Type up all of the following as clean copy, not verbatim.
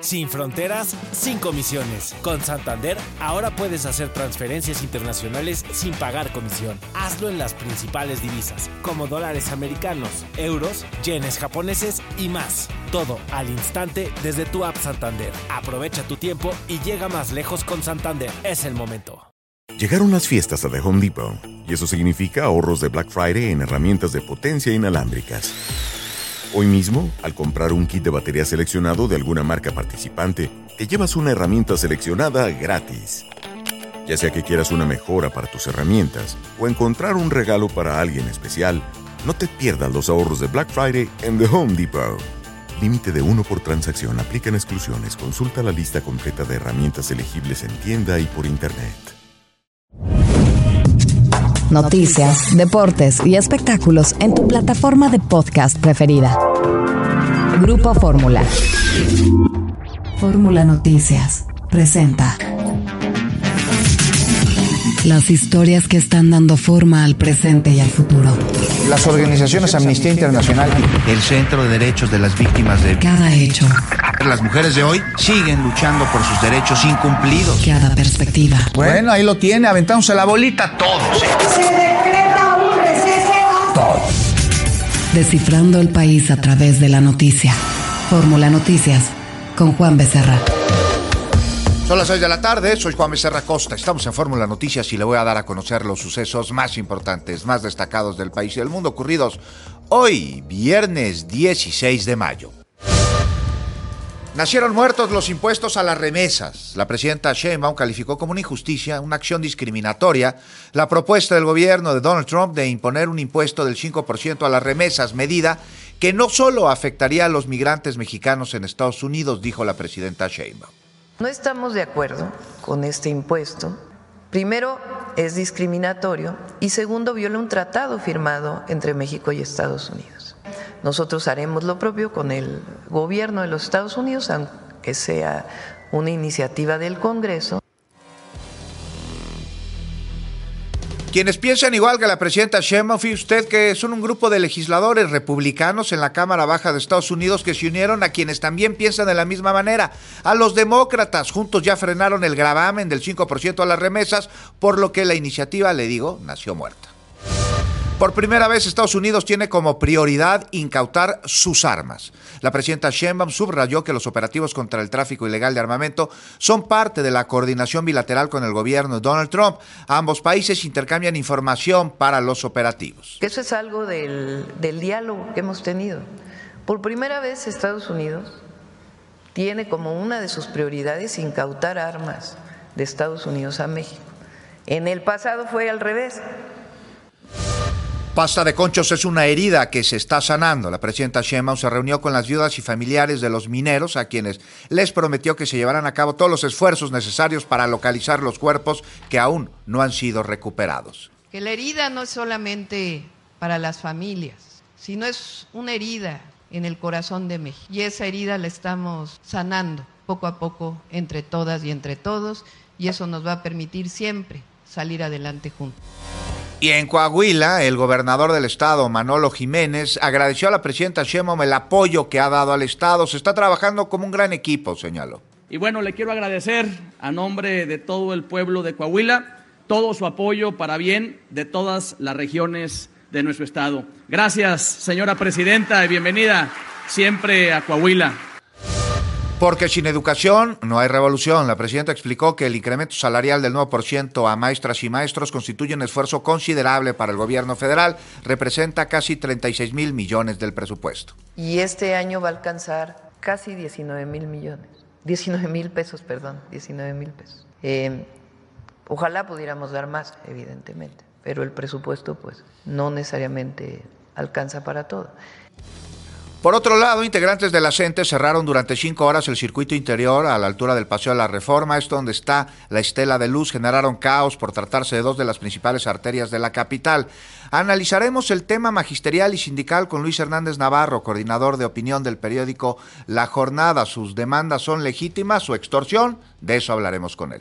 Sin fronteras, sin comisiones. Con Santander, ahora puedes hacer transferencias internacionales sin pagar comisión. Hazlo en las principales divisas, como dólares americanos, euros, yenes japoneses y más. Todo al instante desde tu app Santander. Aprovecha tu tiempo y llega más lejos con Santander. Es el momento. Llegaron las fiestas a The Home Depot, y eso significa ahorros de Black Friday en herramientas de potencia inalámbricas. Hoy mismo, al comprar un kit de batería seleccionado de alguna marca participante, te llevas una herramienta seleccionada gratis. Ya sea que quieras una mejora para tus herramientas o encontrar un regalo para alguien especial, no te pierdas los ahorros de Black Friday en The Home Depot. Límite de 1 por transacción. Aplican exclusiones. Consulta la lista completa de herramientas elegibles en tienda y por internet. Noticias, deportes y espectáculos en tu plataforma de podcast preferida. Grupo Fórmula. Fórmula Noticias presenta las historias que están dando forma al presente y al futuro. Las organizaciones Amnistía Internacional, el Centro de Derechos de las Víctimas de cada hecho. Las mujeres de hoy siguen luchando por sus derechos incumplidos. Cada perspectiva. Bueno, ahí lo tiene, aventándose la bolita todos. Se decreta un receso. Todos. Descifrando el país a través de la noticia. Fórmula Noticias con Juan Becerra. Son las 6 de la tarde, soy Juan Becerra Costa, estamos en Fórmula Noticias y le voy a dar a conocer los sucesos más importantes, más destacados del país y del mundo ocurridos hoy, viernes 16 de mayo. Nacieron muertos los impuestos a las remesas. La presidenta Sheinbaum calificó como una injusticia, una acción discriminatoria, la propuesta del gobierno de Donald Trump de imponer un impuesto del 5% a las remesas, medida que no solo afectaría a los migrantes mexicanos en Estados Unidos, dijo la presidenta Sheinbaum. No estamos de acuerdo con este impuesto. Primero, es discriminatorio y segundo, viola un tratado firmado entre México y Estados Unidos. Nosotros haremos lo propio con el gobierno de los Estados Unidos, aunque sea una iniciativa del Congreso. Quienes piensan igual que la presidenta Sheinbaum, fíjese usted que son un grupo de legisladores republicanos en la Cámara Baja de Estados Unidos que se unieron a quienes también piensan de la misma manera. A los demócratas, juntos ya frenaron el gravamen del 5% a las remesas, por lo que la iniciativa, le digo, nació muerta. Por primera vez, Estados Unidos tiene como prioridad incautar sus armas. La presidenta Sheinbaum subrayó que los operativos contra el tráfico ilegal de armamento son parte de la coordinación bilateral con el gobierno de Donald Trump. Ambos países intercambian información para los operativos. Eso es algo del diálogo que hemos tenido. Por primera vez, Estados Unidos tiene como una de sus prioridades incautar armas de Estados Unidos a México. En el pasado fue al revés. Pasta de conchos es una herida que se está sanando. La presidenta Sheinbaum se reunió con las viudas y familiares de los mineros, a quienes les prometió que se llevarán a cabo todos los esfuerzos necesarios para localizar los cuerpos que aún no han sido recuperados. Que la herida no es solamente para las familias, sino es una herida en el corazón de México. Y esa herida la estamos sanando poco a poco entre todas y entre todos, y eso nos va a permitir siempre salir adelante juntos. Y en Coahuila, el gobernador del estado, Manolo Jiménez, agradeció a la presidenta Sheinbaum el apoyo que ha dado al estado. Se está trabajando como un gran equipo, señaló. Y bueno, le quiero agradecer a nombre de todo el pueblo de Coahuila todo su apoyo para bien de todas las regiones de nuestro estado. Gracias, señora presidenta, y bienvenida siempre a Coahuila. Porque sin educación no hay revolución. La presidenta explicó que el incremento salarial del 9% a maestras y maestros constituye un esfuerzo considerable para el gobierno federal. Representa casi 36,000 millones del presupuesto. Y este año va a alcanzar casi 19,000 millones. 19,000 pesos, perdón, 19,000 pesos. Ojalá pudiéramos dar más, evidentemente, pero el presupuesto pues no necesariamente alcanza para todo. Por otro lado, integrantes de la CENTE cerraron durante 5 horas el circuito interior a la altura del Paseo de la Reforma, es donde está la estela de luz. Generaron caos por tratarse de 2 de las principales arterias de la capital. Analizaremos el tema magisterial y sindical con Luis Hernández Navarro, coordinador de opinión del periódico La Jornada. ¿Sus demandas son legítimas o extorsión? De eso hablaremos con él.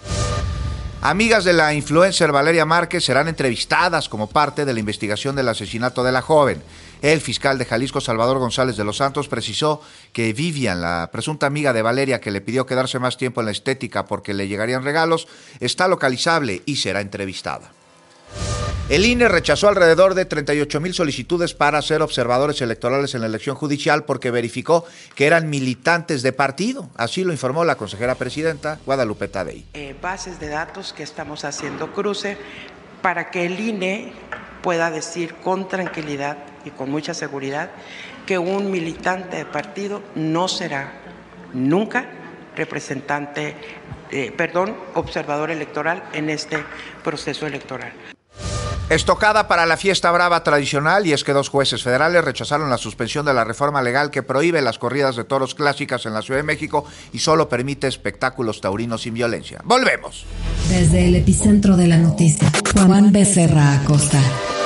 Amigas de la influencer Valeria Márquez serán entrevistadas como parte de la investigación del asesinato de la joven. El fiscal de Jalisco, Salvador González de los Santos, precisó que Vivian, la presunta amiga de Valeria que le pidió quedarse más tiempo en la estética porque le llegarían regalos, está localizable y será entrevistada. El INE rechazó alrededor de 38,000 solicitudes para ser observadores electorales en la elección judicial porque verificó que eran militantes de partido. Así lo informó la consejera presidenta Guadalupe Tadei. Bases de datos que estamos haciendo cruce para que el INE pueda decir con tranquilidad y con mucha seguridad que un militante de partido no será nunca observador electoral en este proceso electoral. Estocada para la fiesta brava tradicional, y es que 2 jueces federales rechazaron la suspensión de la reforma legal que prohíbe las corridas de toros clásicas en la Ciudad de México y solo permite espectáculos taurinos sin violencia. ¡Volvemos! Desde el epicentro de la noticia, Juan Becerra Acosta.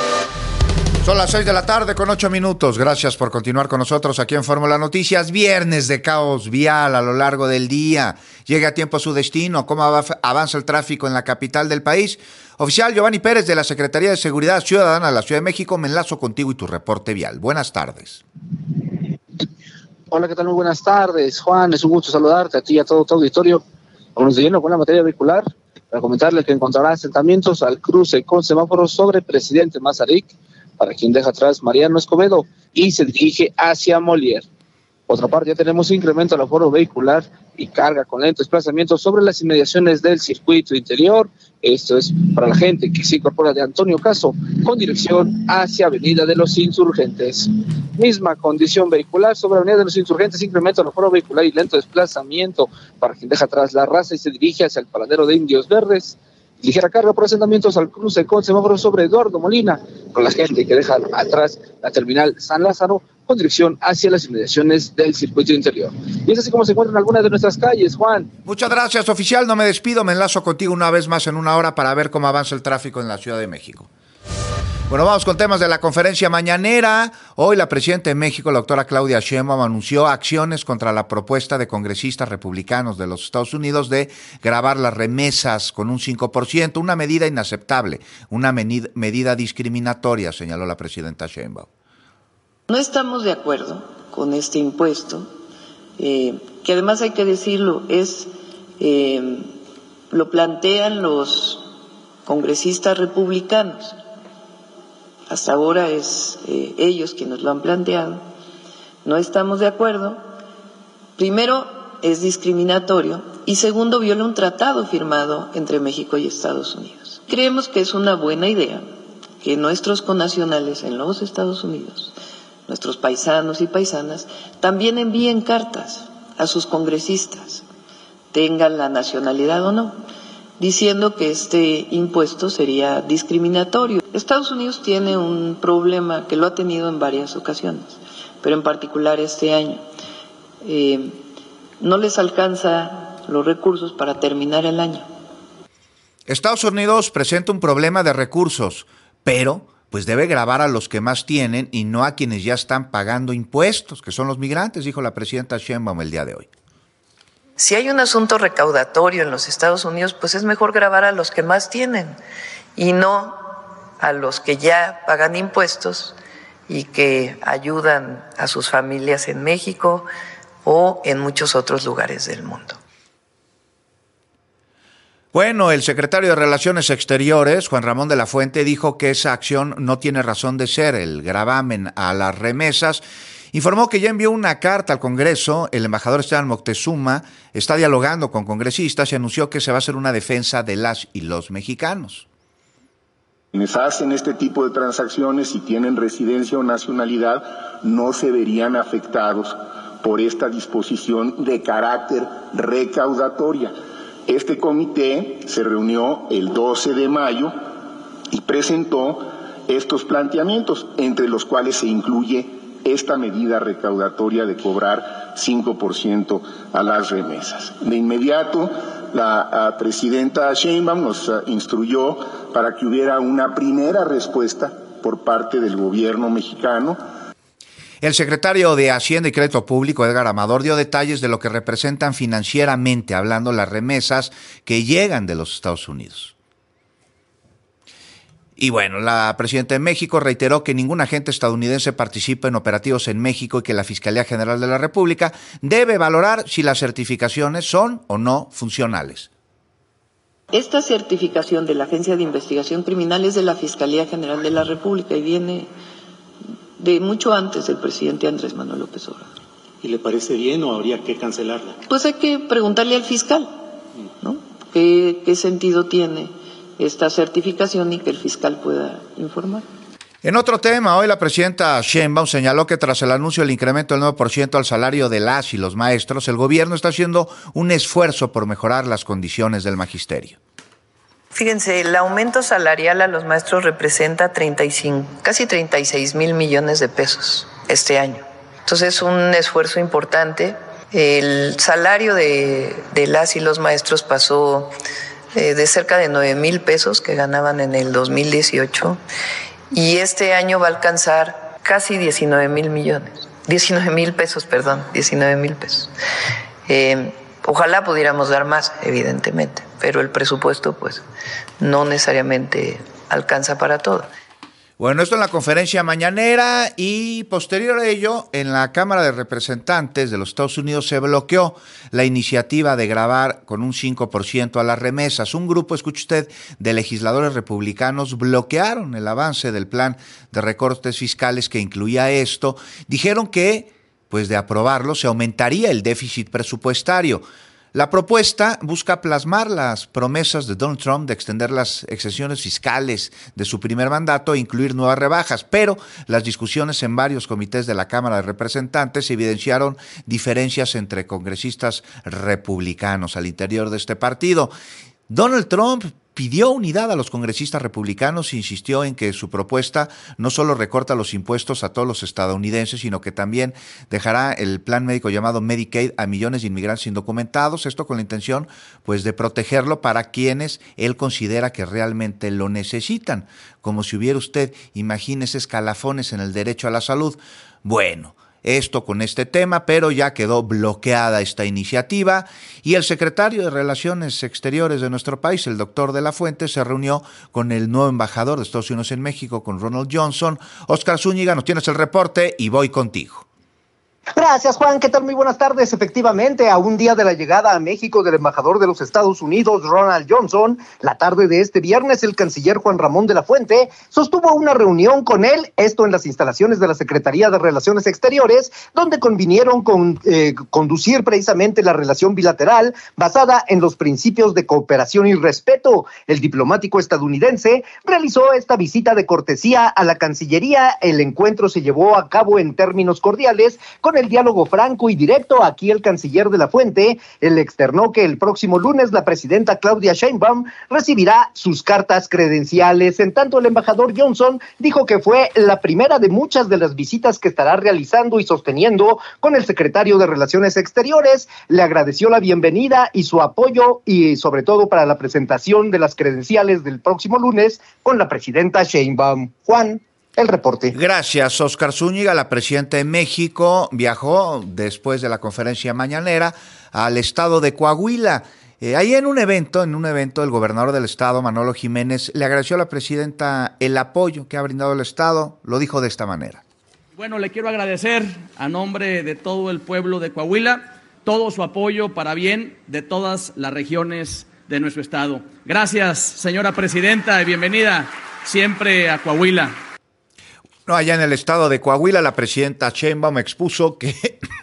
Son las 6 de la tarde con 8 minutos. Gracias por continuar con nosotros aquí en Fórmula Noticias. Viernes de caos vial a lo largo del día. Llega a tiempo a su destino. ¿Cómo avanza el tráfico en la capital del país? Oficial Giovanni Pérez de la Secretaría de Seguridad Ciudadana de la Ciudad de México, me enlazo contigo y tu reporte vial. Buenas tardes. Hola, ¿qué tal? Muy buenas tardes, Juan. Es un gusto saludarte a ti y a todo tu auditorio. Vamos de lleno con la materia vehicular para comentarle que encontrará asentamientos al cruce con semáforos sobre Presidente Mazarik, para quien deja atrás Mariano Escobedo y se dirige hacia Molière. Por otra parte, ya tenemos incremento al aforo vehicular y carga con lento desplazamiento sobre las inmediaciones del circuito interior. Esto es para la gente que se incorpora de Antonio Caso con dirección hacia Avenida de los Insurgentes. Misma condición vehicular sobre Avenida de los Insurgentes, incremento al aforo vehicular y lento desplazamiento para quien deja atrás La Raza y se dirige hacia el paradero de Indios Verdes. Ligera carga por asentamientos al cruce con semáforo sobre Eduardo Molina, con la gente que deja atrás la terminal San Lázaro con dirección hacia las inmediaciones del circuito interior. Y es así como se encuentran algunas de nuestras calles, Juan. Muchas gracias, oficial. No me despido, me enlazo contigo una vez más en una hora para ver cómo avanza el tráfico en la Ciudad de México. Bueno, vamos con temas de la conferencia mañanera. Hoy la presidenta de México, la doctora Claudia Sheinbaum, anunció acciones contra la propuesta de congresistas republicanos de los Estados Unidos de gravar las remesas con un 5%, una medida inaceptable, una medida discriminatoria, señaló la presidenta Sheinbaum. No estamos de acuerdo con este impuesto, que además hay que decirlo, lo plantean los congresistas republicanos. Hasta ahora es ellos quienes lo han planteado. No estamos de acuerdo. Primero, es discriminatorio y segundo, viola un tratado firmado entre México y Estados Unidos. Creemos que es una buena idea que nuestros connacionales en los Estados Unidos, nuestros paisanos y paisanas, también envíen cartas a sus congresistas, tengan la nacionalidad o no, diciendo que este impuesto sería discriminatorio. Estados Unidos tiene un problema que lo ha tenido en varias ocasiones, pero en particular este año. No les alcanza los recursos para terminar el año. Estados Unidos presenta un problema de recursos, pero pues debe gravar a los que más tienen y no a quienes ya están pagando impuestos, que son los migrantes, dijo la presidenta Sheinbaum el día de hoy. Si hay un asunto recaudatorio en los Estados Unidos, pues es mejor gravar a los que más tienen y no a los que ya pagan impuestos y que ayudan a sus familias en México o en muchos otros lugares del mundo. Bueno, el secretario de Relaciones Exteriores, Juan Ramón de la Fuente, dijo que esa acción no tiene razón de ser, el gravamen a las remesas. Informó que ya envió una carta al Congreso, el embajador Esteban Moctezuma está dialogando con congresistas y anunció que se va a hacer una defensa de las y los mexicanos. Quienes hacen este tipo de transacciones y tienen residencia o nacionalidad no se verían afectados por esta disposición de carácter recaudatoria. Este comité se reunió el 12 de mayo y presentó estos planteamientos, entre los cuales se incluye esta medida recaudatoria de cobrar 5% a las remesas. De inmediato, la presidenta Sheinbaum nos instruyó para que hubiera una primera respuesta por parte del gobierno mexicano. El secretario de Hacienda y Crédito Público, Edgar Amador, dio detalles de lo que representan financieramente hablando las remesas que llegan de los Estados Unidos. Y bueno, la presidenta de México reiteró que ningún agente estadounidense participa en operativos en México y que la Fiscalía General de la República debe valorar si las certificaciones son o no funcionales. Esta certificación de la Agencia de Investigación Criminal es de la Fiscalía General de la República y viene de mucho antes del presidente Andrés Manuel López Obrador. ¿Y le parece bien o habría que cancelarla? Pues hay que preguntarle al fiscal, ¿no? ¿Qué sentido tiene esta certificación y que el fiscal pueda informar? En otro tema, hoy la presidenta Sheinbaum señaló que tras el anuncio del incremento del 9% al salario de las y los maestros, el gobierno está haciendo un esfuerzo por mejorar las condiciones del magisterio. Fíjense, el aumento salarial a los maestros representa casi 36 mil millones de pesos este año. Entonces es un esfuerzo importante. El salario de las y los maestros pasó de cerca de 9 mil pesos que ganaban en el 2018 y este año va a alcanzar casi 19 mil pesos. Ojalá pudiéramos dar más, evidentemente, pero el presupuesto pues no necesariamente alcanza para todo. Bueno, esto en la conferencia mañanera y posterior a ello, en la Cámara de Representantes de los Estados Unidos se bloqueó la iniciativa de gravar con un 5% a las remesas. Un grupo, escuche usted, de legisladores republicanos bloquearon el avance del plan de recortes fiscales que incluía esto. Dijeron que, pues de aprobarlo, se aumentaría el déficit presupuestario. La propuesta busca plasmar las promesas de Donald Trump de extender las exenciones fiscales de su primer mandato e incluir nuevas rebajas, pero las discusiones en varios comités de la Cámara de Representantes evidenciaron diferencias entre congresistas republicanos al interior de este partido. Donald Trump pidió unidad a los congresistas republicanos e insistió en que su propuesta no solo recorta los impuestos a todos los estadounidenses, sino que también dejará el plan médico llamado Medicaid a millones de inmigrantes indocumentados, esto con la intención pues de protegerlo para quienes él considera que realmente lo necesitan, como si hubiera usted, imagínese, escalafones en el derecho a la salud. Bueno, esto con este tema, pero ya quedó bloqueada esta iniciativa y el secretario de Relaciones Exteriores de nuestro país, el doctor de la Fuente, se reunió con el nuevo embajador de Estados Unidos en México, con Ronald Johnson. Óscar Zúñiga, nos tienes el reporte y voy contigo. Gracias, Juan. ¿Qué tal? Muy buenas tardes. Efectivamente, a un día de la llegada a México del embajador de los Estados Unidos, Ronald Johnson, la tarde de este viernes, el canciller Juan Ramón de la Fuente sostuvo una reunión con él, esto en las instalaciones de la Secretaría de Relaciones Exteriores, donde convinieron con conducir precisamente la relación bilateral basada en los principios de cooperación y respeto. El diplomático estadounidense realizó esta visita de cortesía a la Cancillería. El encuentro se llevó a cabo en términos cordiales, con el diálogo franco y directo. Aquí el canciller de la Fuente le externó que el próximo lunes la presidenta Claudia Sheinbaum recibirá sus cartas credenciales. En tanto, el embajador Johnson dijo que fue la primera de muchas de las visitas que estará realizando y sosteniendo con el secretario de Relaciones Exteriores. Le agradeció la bienvenida y su apoyo y sobre todo para la presentación de las credenciales del próximo lunes con la presidenta Sheinbaum. Juan, el reporte. Gracias, Óscar Zúñiga. La presidenta de México viajó después de la conferencia mañanera al estado de Coahuila. Ahí en un evento, el gobernador del estado, Manolo Jiménez, le agradeció a la presidenta el apoyo que ha brindado el estado. Lo dijo de esta manera. Bueno, le quiero agradecer a nombre de todo el pueblo de Coahuila todo su apoyo para bien de todas las regiones de nuestro estado. Gracias, señora presidenta, y bienvenida siempre a Coahuila. No, allá en el estado de Coahuila, la presidenta Sheinbaum expuso que,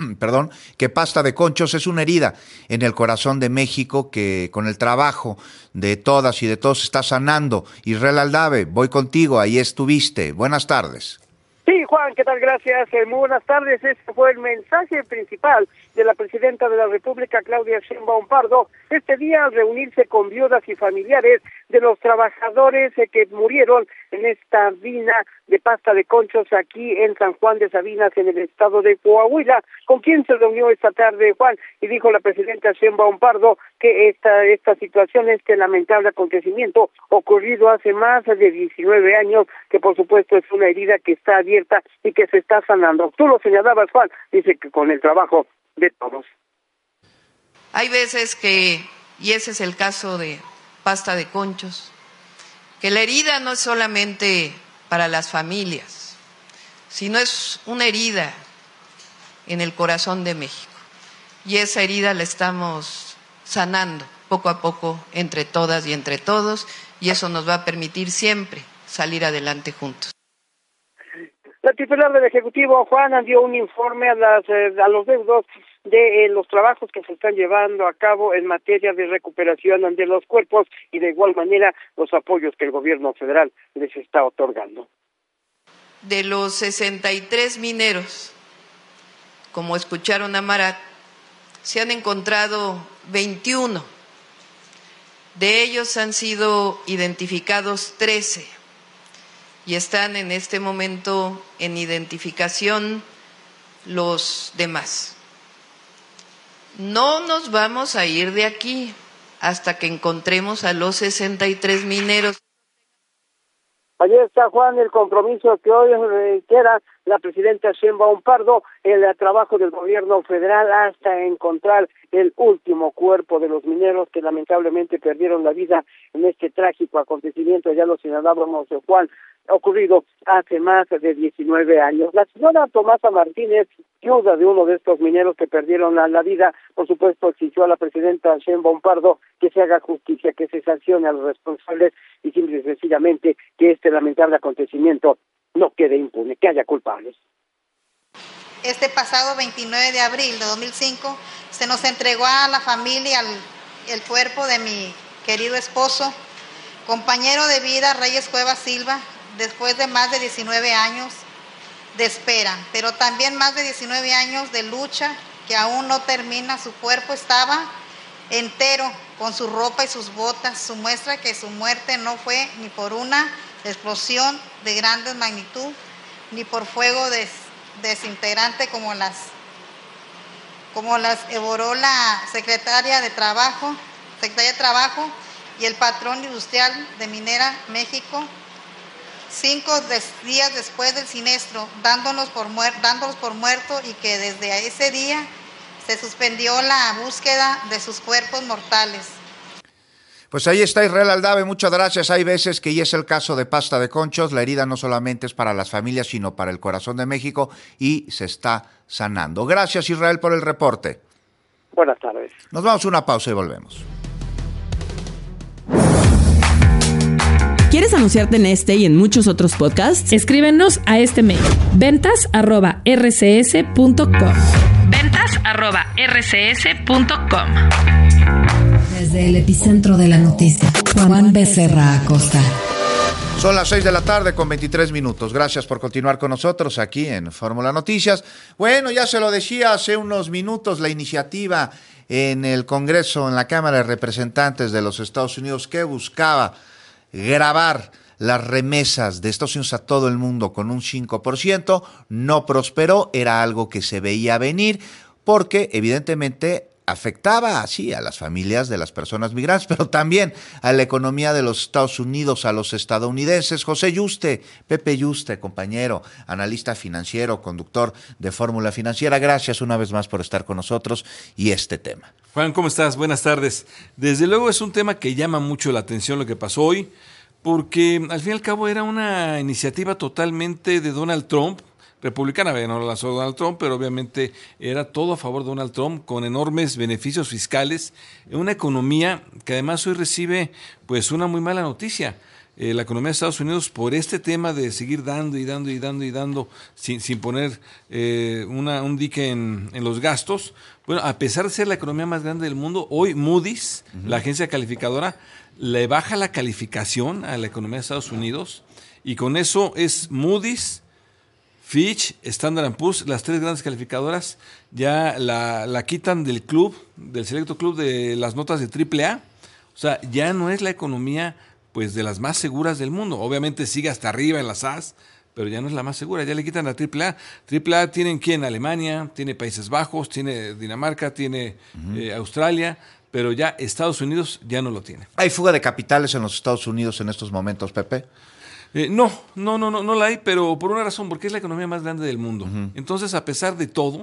que pasta de conchos es una herida en el corazón de México que con el trabajo de todas y de todos está sanando. Israel Aldave, voy contigo, ahí estuviste. Buenas tardes. Sí, Juan, ¿qué tal? Gracias. Muy buenas tardes. Este fue el mensaje principal de la presidenta de la República, Claudia Sheinbaum Pardo, este día al reunirse con viudas y familiares de los trabajadores que murieron en esta mina de pasta de conchos aquí en San Juan de Sabinas, en el estado de Coahuila. ¿Con quién se reunió esta tarde, Juan? Y dijo la presidenta Sheinbaum Pardo que esta situación, este lamentable acontecimiento ocurrido hace más de 19 años, que por supuesto es una herida que está abierta y que se está sanando. Tú lo señalabas, Juan, dice que con el trabajo de todos. Hay veces que, y ese es el caso de pasta de conchos, que la herida no es solamente para las familias, sino es una herida en el corazón de México. Y esa herida la estamos sanando poco a poco entre todas y entre todos, y eso nos va a permitir siempre salir adelante juntos. La titular del Ejecutivo, Juana, dio un informe a los deudos de los trabajos que se están llevando a cabo en materia de recuperación de los cuerpos y de igual manera los apoyos que el gobierno federal les está otorgando. De los 63 mineros, como escucharon a Marat, se han encontrado 21. De ellos han sido identificados 13 y están en este momento en identificación los demás. No nos vamos a ir de aquí hasta que encontremos a los 63 mineros. Allí está, Juan, el compromiso que hoy reitera la presidenta Sheinbaum Pardo, el trabajo del gobierno federal hasta encontrar el último cuerpo de los mineros que lamentablemente perdieron la vida en este trágico acontecimiento, ya lo señalábamos, Juan, ocurrido hace más de 19 años. La señora Tomasa Martínez, viuda de uno de estos mineros que perdieron la vida, por supuesto exigió a la presidenta Sheinbaum Pardo que se haga justicia, que se sancione a los responsables y simple y sencillamente que este lamentable acontecimiento no quede impune, que haya culpables. Este pasado 29 de abril de 2005 se nos entregó a la familia el cuerpo de mi querido esposo, compañero de vida, Reyes Cuevas Silva, después de más de 19 años de espera, pero también más de 19 años de lucha que aún no termina. Su cuerpo estaba entero, con su ropa y sus botas. Su muestra que su muerte no fue ni por una explosión de grande magnitud, ni por fuego desintegrante como las elaboró la Secretaria de Trabajo y el patrón industrial de Minera México 5 días después del siniestro, dándolos por muerto, y que desde ese día se suspendió la búsqueda de sus cuerpos mortales. Pues ahí está Israel Aldave, muchas gracias. Hay veces que, y es el caso de Pasta de Conchos, la herida no solamente es para las familias, sino para el corazón de México, y se está sanando. Gracias, Israel, por el reporte. Buenas tardes. Nos vamos a una pausa y volvemos. ¿Quieres anunciarte en este y en muchos otros podcasts? Escríbenos a este mail: ventas@rcs.com. ventas@rcs.com. Desde el epicentro de la noticia, Juan Becerra Acosta. Son las 6 de la tarde con 23 minutos. Gracias por continuar con nosotros aquí en Fórmula Noticias. Bueno, ya se lo decía hace unos minutos, la iniciativa en el Congreso, en la Cámara de Representantes de los Estados Unidos, que buscaba grabar las remesas de Estados Unidos a todo el mundo con un 5%, no prosperó. Era algo que se veía venir porque evidentemente afectaba así a las familias de las personas migrantes, pero también a la economía de los Estados Unidos, a los estadounidenses. José Yuste, Pepe Yuste, compañero, analista financiero, conductor de Fórmula Financiera, gracias una vez más por estar con nosotros y este tema. Juan, ¿cómo estás? Buenas tardes. Desde luego es un tema que llama mucho la atención lo que pasó hoy, porque al fin y al cabo era una iniciativa totalmente de Donald Trump, republicana, no la lanzó Donald Trump, pero obviamente era todo a favor de Donald Trump, con enormes beneficios fiscales, en una economía que además hoy recibe pues una muy mala noticia. La economía de Estados Unidos, por este tema de seguir dando y dando sin poner un dique en los gastos, bueno, a pesar de ser la economía más grande del mundo, hoy Moody's, la agencia calificadora, le baja la calificación a la economía de Estados Unidos, y con eso es Moody's, Fitch, Standard & Poor's, las tres grandes calificadoras, ya la quitan del selecto club de las notas de AAA. O sea, ya no es la economía pues de las más seguras del mundo. Obviamente sigue hasta arriba en las As, pero ya no es la más segura, ya le quitan la AAA. AAA tienen ¿quién? Alemania, tiene Países Bajos, tiene Dinamarca, tiene Australia, pero ya Estados Unidos ya no lo tiene. ¿Hay fuga de capitales en los Estados Unidos en estos momentos, Pepe? No la hay, pero por una razón, porque es la economía más grande del mundo. Entonces, a pesar de todo,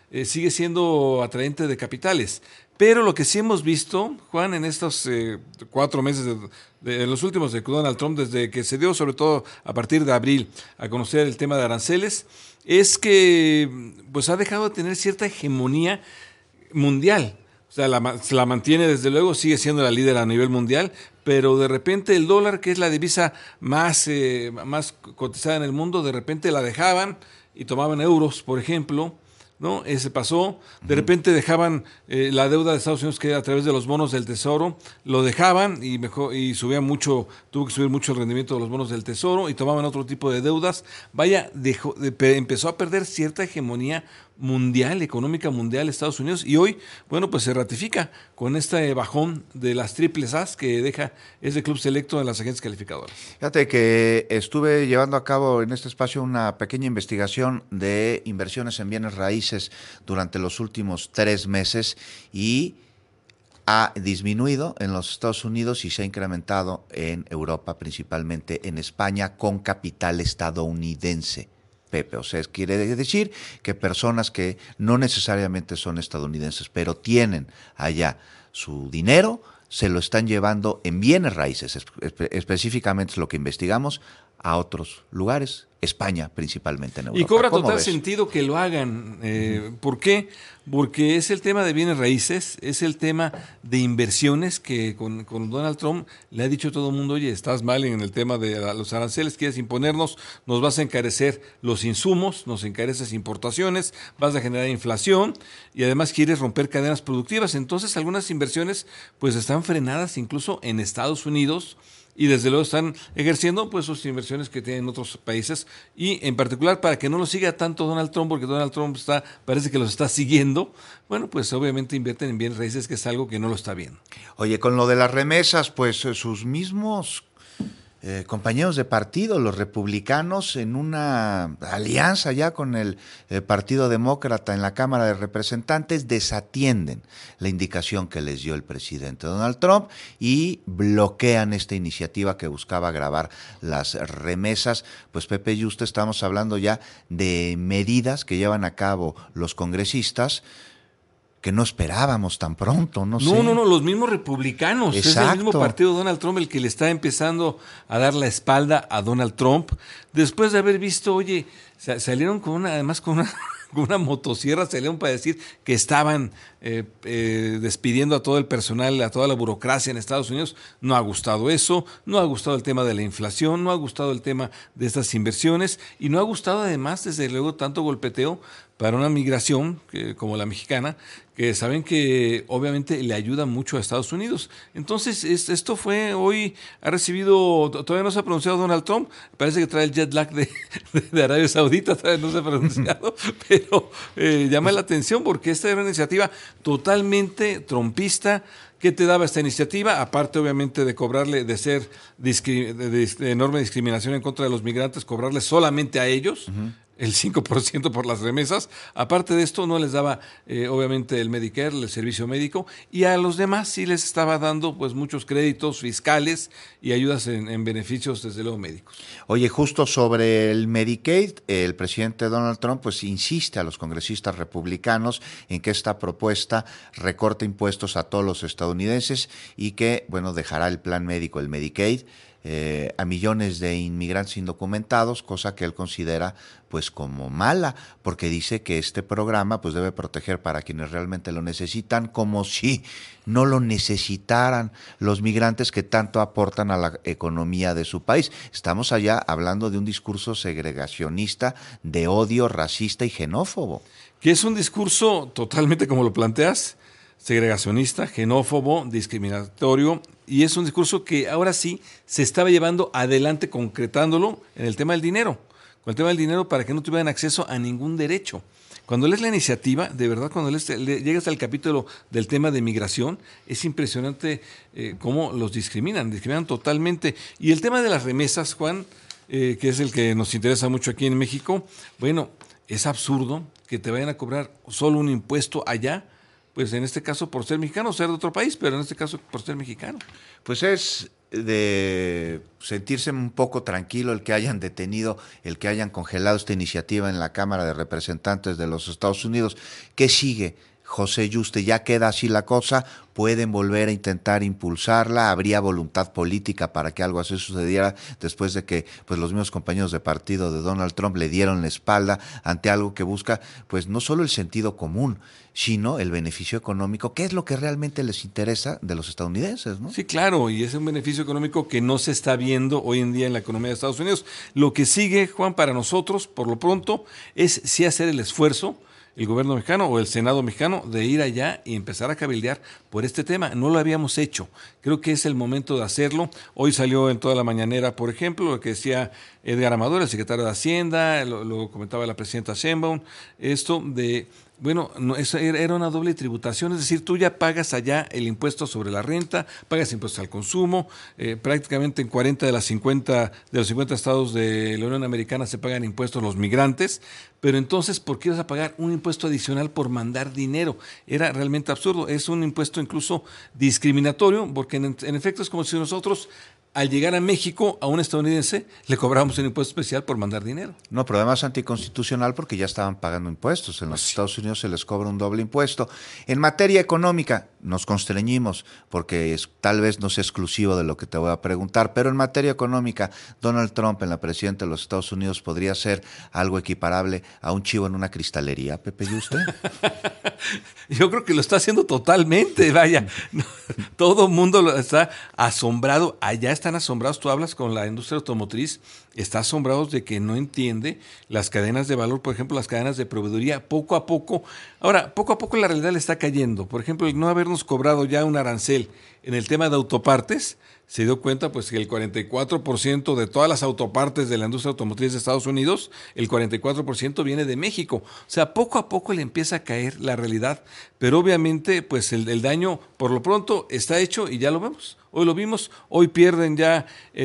sigue siendo atraente de capitales. Pero lo que sí hemos visto, Juan, en estos 4 meses, de los últimos de Donald Trump, desde que se dio, sobre todo a partir de abril, a conocer el tema de aranceles, es que pues ha dejado de tener cierta hegemonía mundial. O sea, la mantiene desde luego, sigue siendo la líder a nivel mundial, pero de repente el dólar, que es la divisa más cotizada en el mundo, de repente la dejaban y tomaban euros, por ejemplo, ¿no? Ese pasó. De repente dejaban la deuda de Estados Unidos, que a través de los bonos del Tesoro, lo dejaban y subía mucho, tuvo que subir mucho el rendimiento de los bonos del Tesoro y tomaban otro tipo de deudas. Vaya, empezó a perder cierta hegemonía mundial, económica mundial, Estados Unidos, y hoy, bueno, pues se ratifica con este bajón de las triples As que deja ese club selecto en las agencias calificadoras. Fíjate que estuve llevando a cabo en este espacio una pequeña investigación de inversiones en bienes raíces durante los últimos 3 meses y ha disminuido en los Estados Unidos y se ha incrementado en Europa, principalmente en España, con capital estadounidense. Pepe, o sea, quiere decir que personas que no necesariamente son estadounidenses, pero tienen allá su dinero, se lo están llevando en bienes raíces, específicamente es lo que investigamos, a otros lugares, España principalmente en Europa. Y cobra total sentido que lo hagan. ¿Por qué? Porque es el tema de bienes raíces, es el tema de inversiones que con Donald Trump le ha dicho a todo el mundo, oye, estás mal en el tema de los aranceles, quieres imponernos, nos vas a encarecer los insumos, nos encareces importaciones, vas a generar inflación y además quieres romper cadenas productivas. Entonces algunas inversiones pues están frenadas incluso en Estados Unidos, y desde luego están ejerciendo pues sus inversiones que tienen otros países, y en particular para que no lo siga tanto Donald Trump, porque Donald Trump parece que los está siguiendo, bueno, pues obviamente invierten en bienes raíces, que es algo que no lo está viendo. Oye, con lo de las remesas, pues sus mismos compañeros de partido, los republicanos, en una alianza ya con el Partido Demócrata en la Cámara de Representantes, desatienden la indicación que les dio el presidente Donald Trump y bloquean esta iniciativa que buscaba gravar las remesas. Pues Pepe y usted, estamos hablando ya de medidas que llevan a cabo los congresistas que no esperábamos tan pronto, no sé. No, los mismos republicanos. Exacto. Es el mismo partido de Donald Trump el que le está empezando a dar la espalda a Donald Trump, después de haber visto, oye, salieron con una motosierra, salieron para decir que estaban despidiendo a todo el personal, a toda la burocracia en Estados Unidos. No ha gustado eso, no ha gustado el tema de la inflación, no ha gustado el tema de estas inversiones, y no ha gustado además, desde luego, tanto golpeteo para una migración como la mexicana, que saben que obviamente le ayuda mucho a Estados Unidos. Entonces, esto fue hoy, ha recibido, todavía no se ha pronunciado Donald Trump, parece que trae el jet lag de Arabia Saudita, todavía no se ha pronunciado, pero llama la atención porque esta era una iniciativa totalmente trumpista. ¿Qué te daba esta iniciativa? Aparte, obviamente, de cobrarle, de ser de enorme discriminación en contra de los migrantes, cobrarle solamente a ellos, el 5% por las remesas. Aparte de esto, no les daba, obviamente, el Medicare, el servicio médico, y a los demás sí les estaba dando pues muchos créditos fiscales y ayudas en beneficios, desde luego, médicos. Oye, justo sobre el Medicaid, el presidente Donald Trump pues insiste a los congresistas republicanos en que esta propuesta recorta impuestos a todos los estadounidenses y que, bueno, dejará el plan médico, el Medicaid, a millones de inmigrantes indocumentados, cosa que él considera pues como mala, porque dice que este programa pues debe proteger para quienes realmente lo necesitan, como si no lo necesitaran los migrantes que tanto aportan a la economía de su país. Estamos allá hablando de un discurso segregacionista, de odio, racista y xenófobo. Que es un discurso totalmente como lo planteas, segregacionista, xenófobo, discriminatorio, y es un discurso que ahora sí se estaba llevando adelante, concretándolo en el tema del dinero, con el tema del dinero para que no tuvieran acceso a ningún derecho. Cuando lees la iniciativa, de verdad, cuando llegas al capítulo del tema de migración, es impresionante cómo los discriminan totalmente. Y el tema de las remesas, Juan, que es el que nos interesa mucho aquí en México, bueno, es absurdo que te vayan a cobrar solo un impuesto allá, pues en este caso por ser mexicano, ser de otro país, pero en este caso por ser mexicano. Pues es de sentirse un poco tranquilo el que hayan detenido, el que hayan congelado esta iniciativa en la Cámara de Representantes de los Estados Unidos. ¿Qué sigue, José Yuste? ¿Ya queda así la cosa? ¿Pueden volver a intentar impulsarla? ¿Habría voluntad política para que algo así sucediera después de que pues los mismos compañeros de partido de Donald Trump le dieron la espalda ante algo que busca pues no solo el sentido común, sino el beneficio económico, que es lo que realmente les interesa de los estadounidenses, ¿no? Sí, claro, y es un beneficio económico que no se está viendo hoy en día en la economía de Estados Unidos. Lo que sigue, Juan, para nosotros, por lo pronto, es sí hacer el esfuerzo, el gobierno mexicano o el Senado mexicano, de ir allá y empezar a cabildear por este tema. No lo habíamos hecho. Creo que es el momento de hacerlo. Hoy salió en toda la mañanera, por ejemplo, lo que decía Edgar Amador, el secretario de Hacienda, lo comentaba la presidenta Sheinbaum, esto de... Bueno, no, eso era una doble tributación, es decir, tú ya pagas allá el impuesto sobre la renta, pagas impuestos al consumo, prácticamente en 40 de los 50 estados de la Unión Americana se pagan impuestos los migrantes, pero entonces, ¿por qué vas a pagar un impuesto adicional por mandar dinero? Era realmente absurdo, es un impuesto incluso discriminatorio, porque en efecto es como si nosotros, al llegar a México, a un estadounidense, le cobramos un impuesto especial por mandar dinero. No, pero además anticonstitucional porque ya estaban pagando impuestos. En los Estados Unidos se les cobra un doble impuesto. En materia económica nos constreñimos porque tal vez no sea exclusivo de lo que te voy a preguntar, pero en materia económica, Donald Trump en la presidencia de los Estados Unidos podría ser algo equiparable a un chivo en una cristalería, Pepe Yuste. Yo creo que lo está haciendo totalmente, vaya. Todo el mundo está asombrado. Allá están asombrados. Tú hablas con la industria automotriz, está asombrados de que no entiende las cadenas de valor, por ejemplo, las cadenas de proveeduría, poco a poco. Ahora, poco a poco la realidad le está cayendo. Por ejemplo, el no habernos cobrado ya un arancel en el tema de autopartes, se dio cuenta pues que el 44% de todas las autopartes de la industria automotriz de Estados Unidos, el 44% viene de México. O sea, poco a poco le empieza a caer la realidad, pero obviamente pues el daño por lo pronto está hecho y ya lo vemos. Hoy lo vimos, hoy pierden ya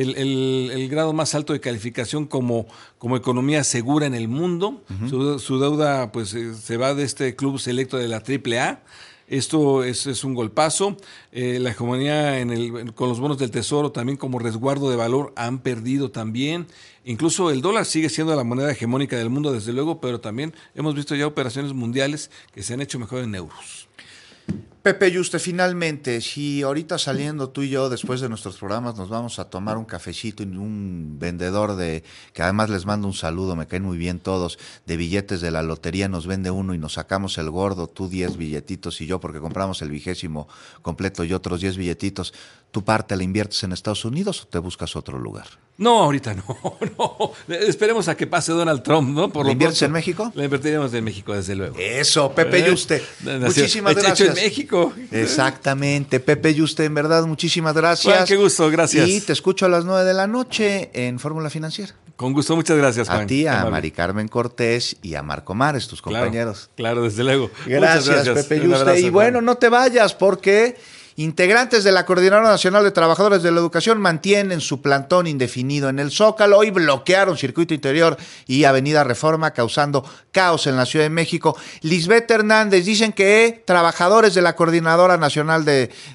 el grado más alto de calificación como economía segura en el mundo. Su deuda pues se va de este club selecto de la AAA. Esto es un golpazo. La hegemonía con los bonos del Tesoro también como resguardo de valor han perdido también. Incluso el dólar sigue siendo la moneda hegemónica del mundo, desde luego, pero también hemos visto ya operaciones mundiales que se han hecho mejor en euros. Pepe Yuste, finalmente, si ahorita saliendo tú y yo después de nuestros programas nos vamos a tomar un cafecito y un vendedor que además les mando un saludo, me caen muy bien todos, de billetes de la lotería nos vende uno y nos sacamos el gordo, tú 10 billetitos y yo porque compramos el 20º completo y otros 10 billetitos, ¿tu parte la inviertes en Estados Unidos o te buscas otro lugar? No, ahorita no. Esperemos a que pase Donald Trump, ¿no? ¿La inviertes en México? La invertiremos en México, desde luego. Eso, Pepe Yuste. Muchísimas gracias. Hecho en México. Exactamente, Pepe Yuste, en verdad, muchísimas gracias. Juan, qué gusto, gracias. Y te escucho a las 9 de la noche en Fórmula Financiera. Con gusto, muchas gracias, Juan. A ti, a Mari Carmen Cortés y a Marco Mares, tus compañeros. Claro, desde luego. Gracias, Pepe Yuste. Y bueno, no te vayas porque integrantes de la Coordinadora Nacional de Trabajadores de la Educación mantienen su plantón indefinido en el Zócalo. Hoy bloquearon Circuito Interior y Avenida Reforma, causando caos en la Ciudad de México. Lisbeth Hernández, dicen que trabajadores de la Coordinadora Nacional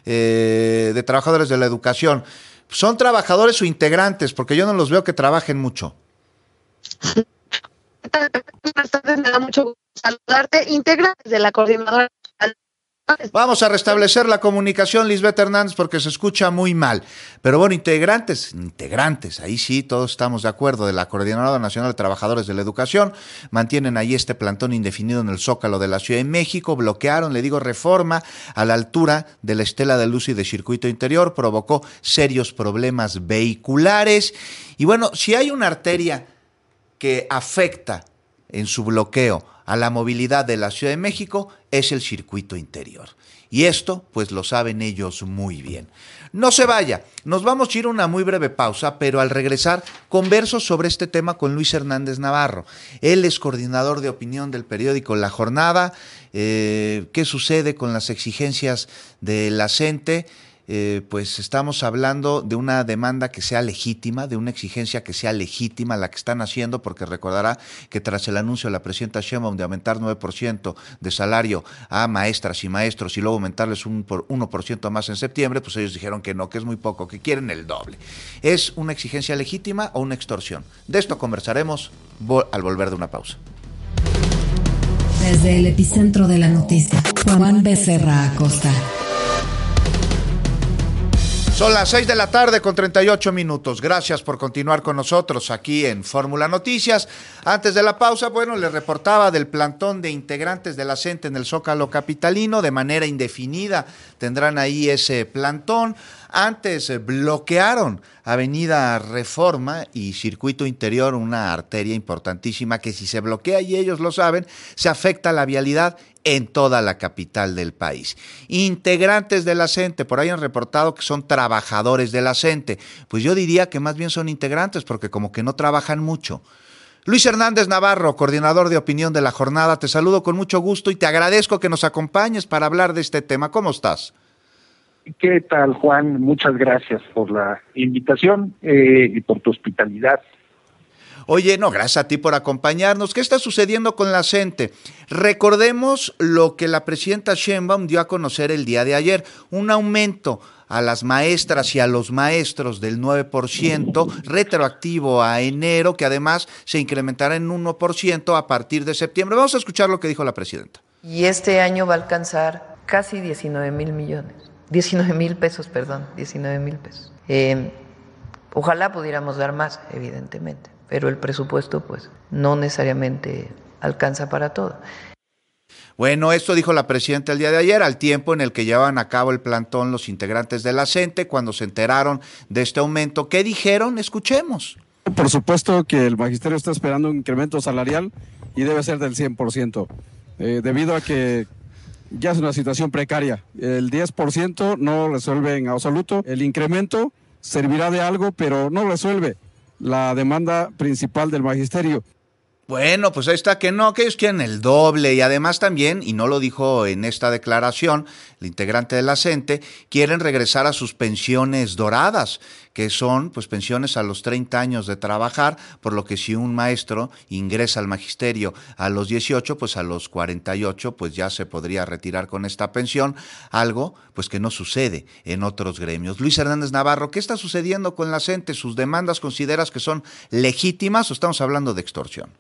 de Trabajadores de la Educación, ¿son trabajadores o integrantes? Porque yo no los veo que trabajen mucho. Buenas tardes, me da mucho gusto saludarte. Integrantes de la Coordinadora. Vamos a restablecer la comunicación, Lisbeth Hernández, porque se escucha muy mal. Pero bueno, integrantes, ahí sí, todos estamos de acuerdo, de la Coordinadora Nacional de Trabajadores de la Educación, mantienen ahí este plantón indefinido en el Zócalo de la Ciudad de México, bloquearon, Reforma a la altura de la Estela de Luz y de Circuito Interior, provocó serios problemas vehiculares. Y bueno, si hay una arteria que afecta en su bloqueo a la movilidad de la Ciudad de México, es el Circuito Interior. Y esto, pues lo saben ellos muy bien. No se vaya, nos vamos a ir a una muy breve pausa, pero al regresar converso sobre este tema con Luis Hernández Navarro. Él es coordinador de opinión del periódico La Jornada. ¿Qué sucede con las exigencias de la CENTE? pues estamos hablando de una demanda que sea legítima, de una exigencia que sea legítima la que están haciendo, porque recordará que tras el anuncio de la presidenta Sheinbaum de aumentar 9% de salario a maestras y maestros y luego aumentarles un 1% más en septiembre, pues ellos dijeron que no, que es muy poco, que quieren el doble. ¿Es una exigencia legítima o una extorsión? De esto conversaremos al volver de una pausa. Desde el epicentro de la noticia, Juan Becerra Acosta. Son las 6 de la tarde con 38 minutos. Gracias por continuar con nosotros aquí en Fórmula Noticias. Antes de la pausa, bueno, les reportaba del plantón de integrantes de la CENTE en el Zócalo capitalino. De manera indefinida tendrán ahí ese plantón. Antes bloquearon Avenida Reforma y Circuito Interior, una arteria importantísima que si se bloquea, y ellos lo saben, se afecta la vialidad en toda la capital del país. Integrantes de la CENTE, por ahí han reportado que son trabajadores de la CENTE. Pues yo diría que más bien son integrantes porque como que no trabajan mucho. Luis Hernández Navarro, coordinador de opinión de la jornada, te saludo con mucho gusto y te agradezco que nos acompañes para hablar de este tema. ¿Cómo estás? ¿Qué tal, Juan? Muchas gracias por la invitación y por tu hospitalidad. Oye, no, gracias a ti por acompañarnos. ¿Qué está sucediendo con la CENTE? Recordemos lo que la presidenta Sheinbaum dio a conocer el día de ayer, un aumento a las maestras y a los maestros del 9%, retroactivo a enero, que además se incrementará en 1% a partir de septiembre. Vamos a escuchar lo que dijo la presidenta. Y este año va a alcanzar casi 19,000 millones. 19,000 pesos, perdón, 19,000 pesos. Ojalá pudiéramos dar más, evidentemente, pero el presupuesto pues no necesariamente alcanza para todo. Bueno, esto dijo la presidenta el día de ayer, al tiempo en el que llevaban a cabo el plantón los integrantes de la CENTE, cuando se enteraron de este aumento. ¿Qué dijeron? Escuchemos. Por supuesto que el magisterio está esperando un incremento salarial y debe ser del 100%, debido a que ya es una situación precaria. El 10% no resuelve en absoluto. El incremento servirá de algo, pero no resuelve la demanda principal del magisterio. Bueno, pues ahí está que no, que ellos quieren el doble y además también, y no lo dijo en esta declaración, el integrante de la CENTE, quieren regresar a sus pensiones doradas, que son pues pensiones a los 30 años de trabajar, por lo que si un maestro ingresa al magisterio a los 18, pues a los 48 pues ya se podría retirar con esta pensión, algo pues que no sucede en otros gremios. Luis Hernández Navarro, ¿qué está sucediendo con la CENTE? ¿Sus demandas consideras que son legítimas o estamos hablando de extorsión?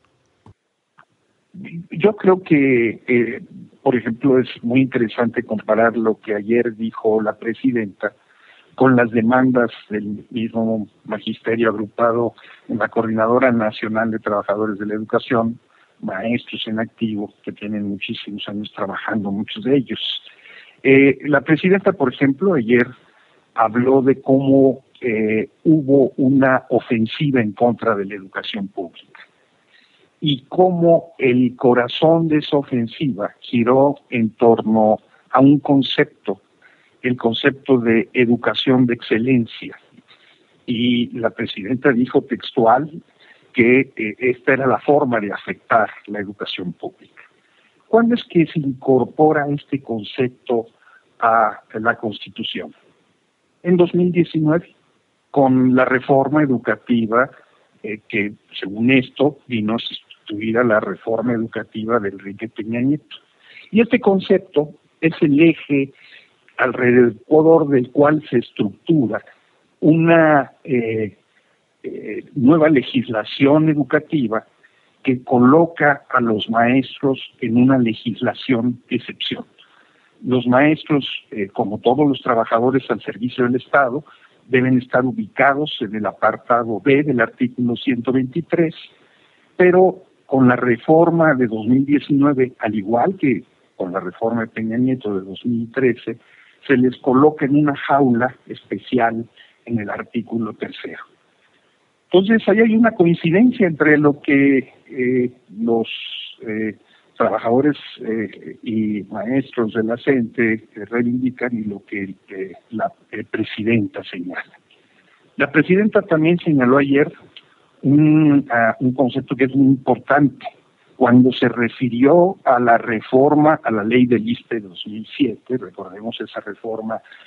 Yo creo que, por ejemplo, es muy interesante comparar lo que ayer dijo la presidenta con las demandas del mismo magisterio agrupado en la Coordinadora Nacional de Trabajadores de la Educación, maestros en activo, que tienen muchísimos años trabajando, muchos de ellos. La presidenta, por ejemplo, ayer habló de cómo hubo una ofensiva en contra de la educación pública y cómo el corazón de esa ofensiva giró en torno a un concepto, el concepto de educación de excelencia. Y la presidenta dijo textual que esta era la forma de afectar la educación pública. ¿Cuándo es que se incorpora este concepto a la Constitución? En 2019, con la reforma educativa que, según esto, vino a sustituir a la reforma educativa de Enrique Peña Nieto. Y este concepto es el eje alrededor del cual se estructura una nueva legislación educativa que coloca a los maestros en una legislación excepción. Los maestros, como todos los trabajadores al servicio del Estado, deben estar ubicados en el apartado B del artículo 123, pero con la reforma de 2019, al igual que con la reforma de Peña Nieto de 2013, se les coloca en una jaula especial en el artículo 3. Entonces, ahí hay una coincidencia entre lo que los trabajadores y maestros de la CENTE reivindican y lo que la presidenta señala. La presidenta también señaló ayer un concepto que es muy importante. Cuando se refirió a la reforma a la ley del ISSSTE de 2007, recordemos esa reforma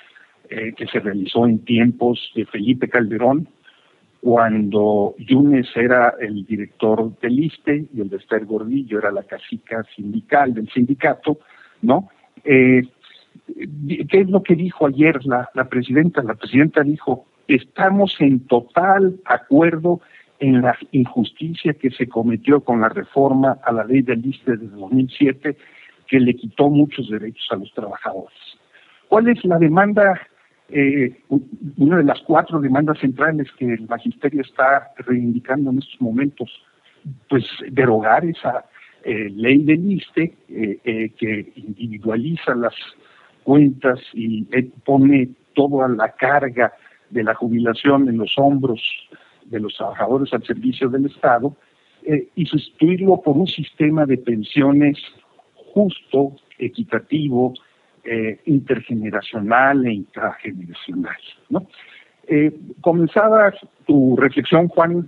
que se realizó en tiempos de Felipe Calderón, cuando Yunes era el director del ISSSTE y el de Esther Gordillo era la cacica sindical del sindicato, ¿no? ¿Qué es lo que dijo ayer la presidenta? La presidenta dijo: estamos en total acuerdo en la injusticia que se cometió con la reforma a la ley del ISSSTE de 2007, que le quitó muchos derechos a los trabajadores. ¿Cuál es la demanda? Una de las 4 demandas centrales que el magisterio está reivindicando en estos momentos, pues derogar esa ley del ISSSTE que individualiza las cuentas y pone toda la carga de la jubilación en los hombros de los trabajadores al servicio del Estado, y sustituirlo por un sistema de pensiones justo, equitativo, intergeneracional e intrageneracional, ¿no? Comenzabas tu reflexión, Juan,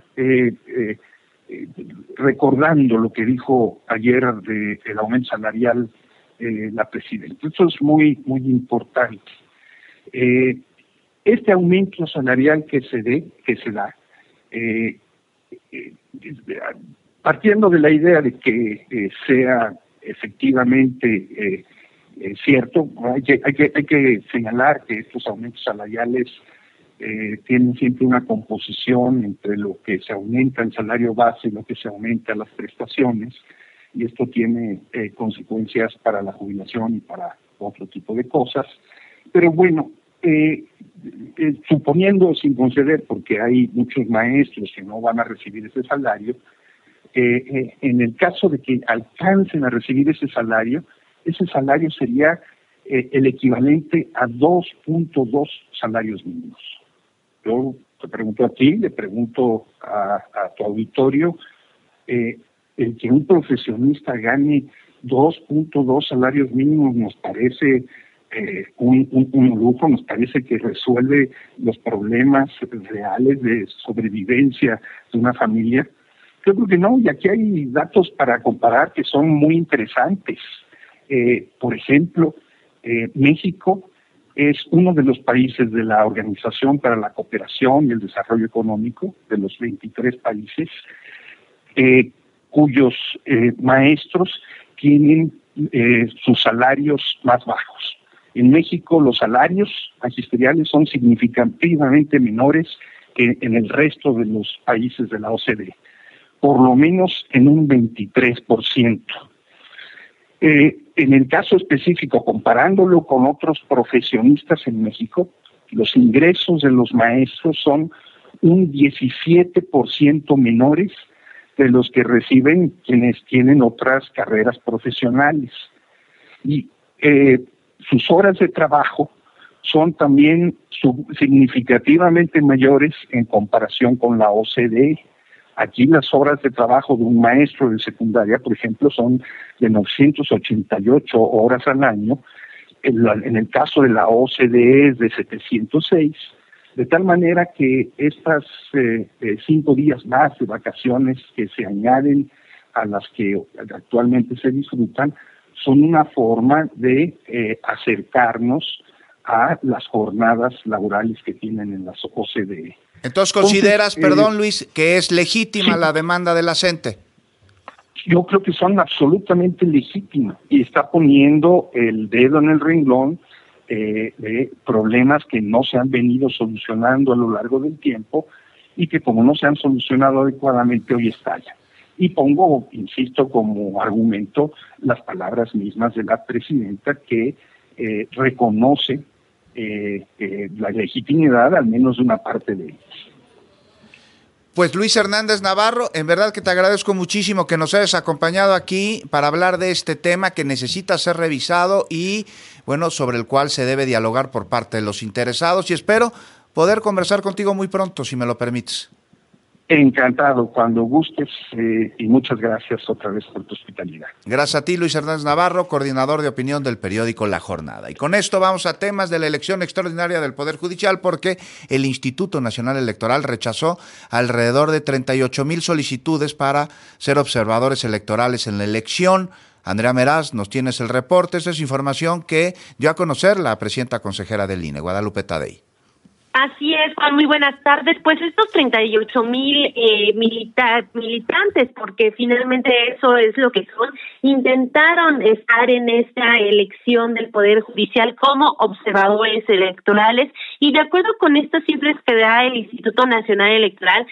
recordando lo que dijo ayer del aumento salarial la presidenta. Eso es muy, muy importante. Este aumento salarial que se da, partiendo de la idea de que sea efectivamente cierto, hay que señalar que estos aumentos salariales tienen siempre una composición entre lo que se aumenta el salario base y lo que se aumenta las prestaciones, y esto tiene consecuencias para la jubilación y para otro tipo de cosas. Pero bueno, suponiendo, sin conceder, porque hay muchos maestros que no van a recibir ese salario, en el caso de que alcancen a recibir ese salario sería el equivalente a 2.2 salarios mínimos. Yo te pregunto a ti, le pregunto a tu auditorio, el que un profesionista gane 2.2 salarios mínimos nos parece un lujo, nos parece que resuelve los problemas reales de sobrevivencia de una familia. Yo creo que no, y aquí hay datos para comparar que son muy interesantes. Por ejemplo, México es uno de los países de la Organización para la Cooperación y el Desarrollo Económico, de los 23 países, cuyos maestros tienen sus salarios más bajos. En México los salarios magisteriales son significativamente menores que en el resto de los países de la OCDE, por lo menos en un 23%. En el caso específico, comparándolo con otros profesionistas en México, los ingresos de los maestros son un 17% menores de los que reciben quienes tienen otras carreras profesionales. Y sus horas de trabajo son también significativamente mayores en comparación con la OCDE. Aquí las horas de trabajo de un maestro de secundaria, por ejemplo, son de 988 horas al año. En el caso de la OCDE es de 706, de tal manera que estas 5 días más de vacaciones que se añaden a las que actualmente se disfrutan son una forma de acercarnos a las jornadas laborales que tienen en las OCDE. Entonces, ¿consideras, perdón Luis, que es legítima la demanda de la CENTE? Yo creo que son absolutamente legítimas y está poniendo el dedo en el renglón de problemas que no se han venido solucionando a lo largo del tiempo y que como no se han solucionado adecuadamente hoy estallan. Y pongo, insisto, como argumento las palabras mismas de la presidenta que reconoce la legitimidad al menos de una parte de ellos. Pues Luis Hernández Navarro, en verdad que te agradezco muchísimo que nos hayas acompañado aquí para hablar de este tema que necesita ser revisado y, bueno, sobre el cual se debe dialogar por parte de los interesados, y espero poder conversar contigo muy pronto, si me lo permites. Encantado, cuando gustes, y muchas gracias otra vez por tu hospitalidad. Gracias a ti, Luis Hernández Navarro, coordinador de opinión del periódico La Jornada. Y con esto vamos a temas de la elección extraordinaria del Poder Judicial, porque el Instituto Nacional Electoral rechazó alrededor de 38,000 solicitudes para ser observadores electorales en la elección Andrea Meraz, nos tienes el reporte. Esa es información que dio a conocer la presidenta consejera del INE, Guadalupe Tadei. Así es, Juan, muy buenas tardes. Pues estos 38,000 militantes, porque finalmente eso es lo que son, intentaron estar en esta elección del Poder Judicial como observadores electorales, y de acuerdo con estas cifras que da el Instituto Nacional Electoral,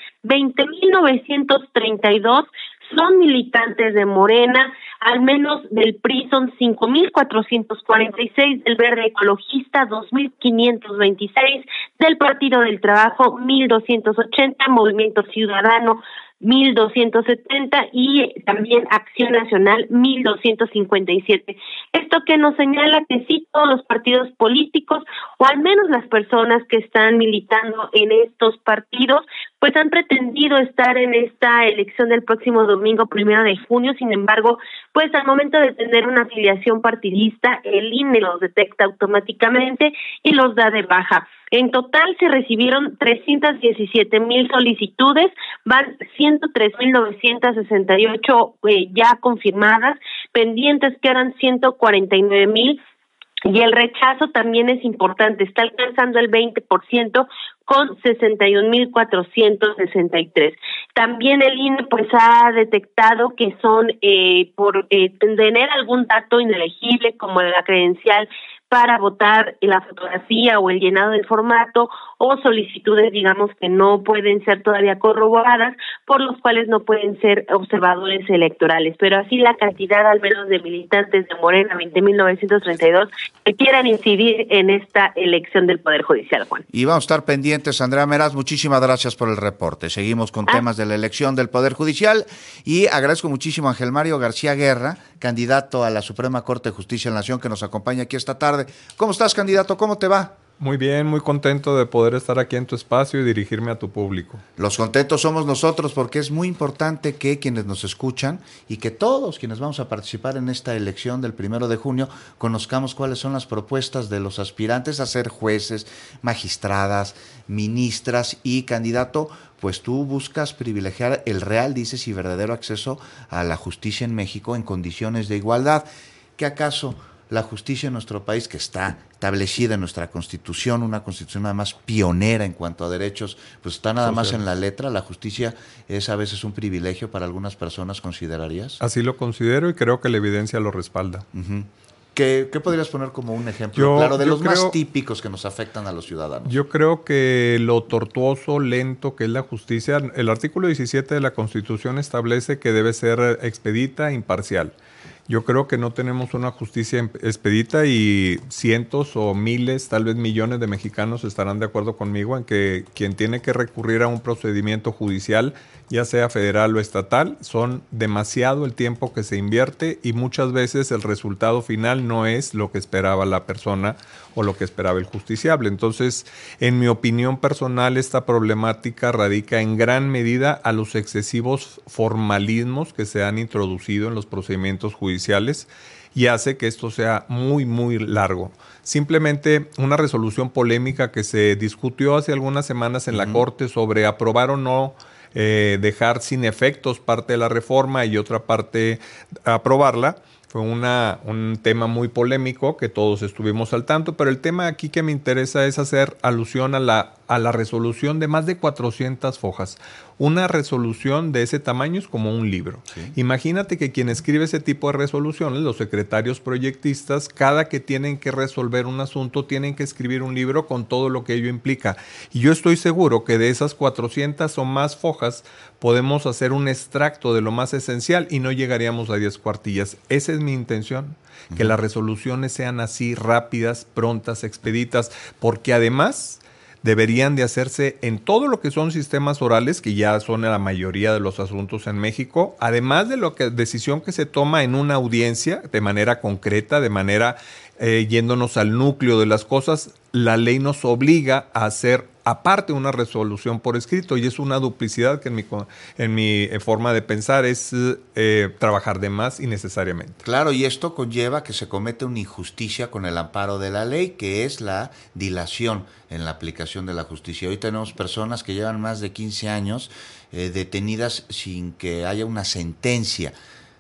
20,932 son militantes de Morena, al menos del PRI son 5,446, del Verde Ecologista 2,526, del Partido del Trabajo 1,280, Movimiento Ciudadano 1,270 y también Acción Nacional 1,257. Esto que nos señala que sí, todos los partidos políticos, o al menos las personas que están militando en estos partidos, pues han pretendido estar en esta elección del próximo domingo 1 de junio. Sin embargo, pues al momento de tener una afiliación partidista, el INE los detecta automáticamente y los da de baja. En total se recibieron 317,000 solicitudes, van 103,968 ya confirmadas, pendientes que eran 149,000, y el rechazo también es importante, está alcanzando el 20% con 61,463. También el INE pues ha detectado que son por tener algún dato inelegible como la credencial para votar, la fotografía o el llenado del formato, o solicitudes, digamos, que no pueden ser todavía corroboradas, por los cuales no pueden ser observadores electorales. Pero así la cantidad, al menos, de militantes de Morena, 20,932, que quieran incidir en esta elección del Poder Judicial, Juan. Y vamos a estar pendientes, Andrea Meraz, muchísimas gracias por el reporte. Seguimos con temas de la elección del Poder Judicial, y agradezco muchísimo a Ángel Mario García Guerra, candidato a la Suprema Corte de Justicia de la Nación, que nos acompaña aquí esta tarde. ¿Cómo estás, candidato? ¿Cómo te va? Muy bien, muy contento de poder estar aquí en tu espacio y dirigirme a tu público. Los contentos somos nosotros, porque es muy importante que quienes nos escuchan y que todos quienes vamos a participar en esta elección del 1 de junio conozcamos cuáles son las propuestas de los aspirantes a ser jueces, magistradas, ministras. Y, candidato, pues tú buscas privilegiar el real, dices, y verdadero acceso a la justicia en México en condiciones de igualdad. ¿Qué acaso la justicia en nuestro país, que está establecida en nuestra Constitución, una Constitución además pionera en cuanto a derechos, pues está nada más en la letra? ¿La justicia es a veces un privilegio para algunas personas, considerarías? Así lo considero, y creo que la evidencia lo respalda. ¿Qué podrías poner como un ejemplo claro de los más típicos que nos afectan a los ciudadanos? Yo creo que lo tortuoso, lento que es la justicia, el artículo 17 de la Constitución establece que debe ser expedita e imparcial. Yo creo que no tenemos una justicia expedita, y cientos o miles, tal vez millones de mexicanos estarán de acuerdo conmigo en que quien tiene que recurrir a un procedimiento judicial, ya sea federal o estatal, son demasiado el tiempo que se invierte, y muchas veces el resultado final no es lo que esperaba la persona o lo que esperaba el justiciable. Entonces, en mi opinión personal, esta problemática radica en gran medida a los excesivos formalismos que se han introducido en los procedimientos judiciales, y hace que esto sea muy, muy largo. Simplemente una resolución polémica que se discutió hace algunas semanas en la Corte sobre aprobar o no dejar sin efectos parte de la reforma y otra parte aprobarla. Fue un tema muy polémico que todos estuvimos al tanto, pero el tema aquí que me interesa es hacer alusión a la resolución de más de 400 hojas. Una resolución de ese tamaño es como un libro. Sí. Imagínate que quien escribe ese tipo de resoluciones, los secretarios proyectistas, cada que tienen que resolver un asunto, tienen que escribir un libro con todo lo que ello implica. Y yo estoy seguro que de esas 400 o más hojas podemos hacer un extracto de lo más esencial y no llegaríamos a 10 cuartillas. Esa es mi intención, que las resoluciones sean así, rápidas, prontas, expeditas, porque además deberían de hacerse en todo lo que son sistemas orales, que ya son la mayoría de los asuntos en México, además de lo que decisión que se toma en una audiencia de manera concreta, de manera yéndonos al núcleo de las cosas. La ley nos obliga a hacer aparte una resolución por escrito, y es una duplicidad que en mi forma de pensar es trabajar de más innecesariamente. Claro, y esto conlleva que se comete una injusticia con el amparo de la ley, que es la dilación en la aplicación de la justicia. Hoy tenemos personas que llevan más de 15 años detenidas sin que haya una sentencia.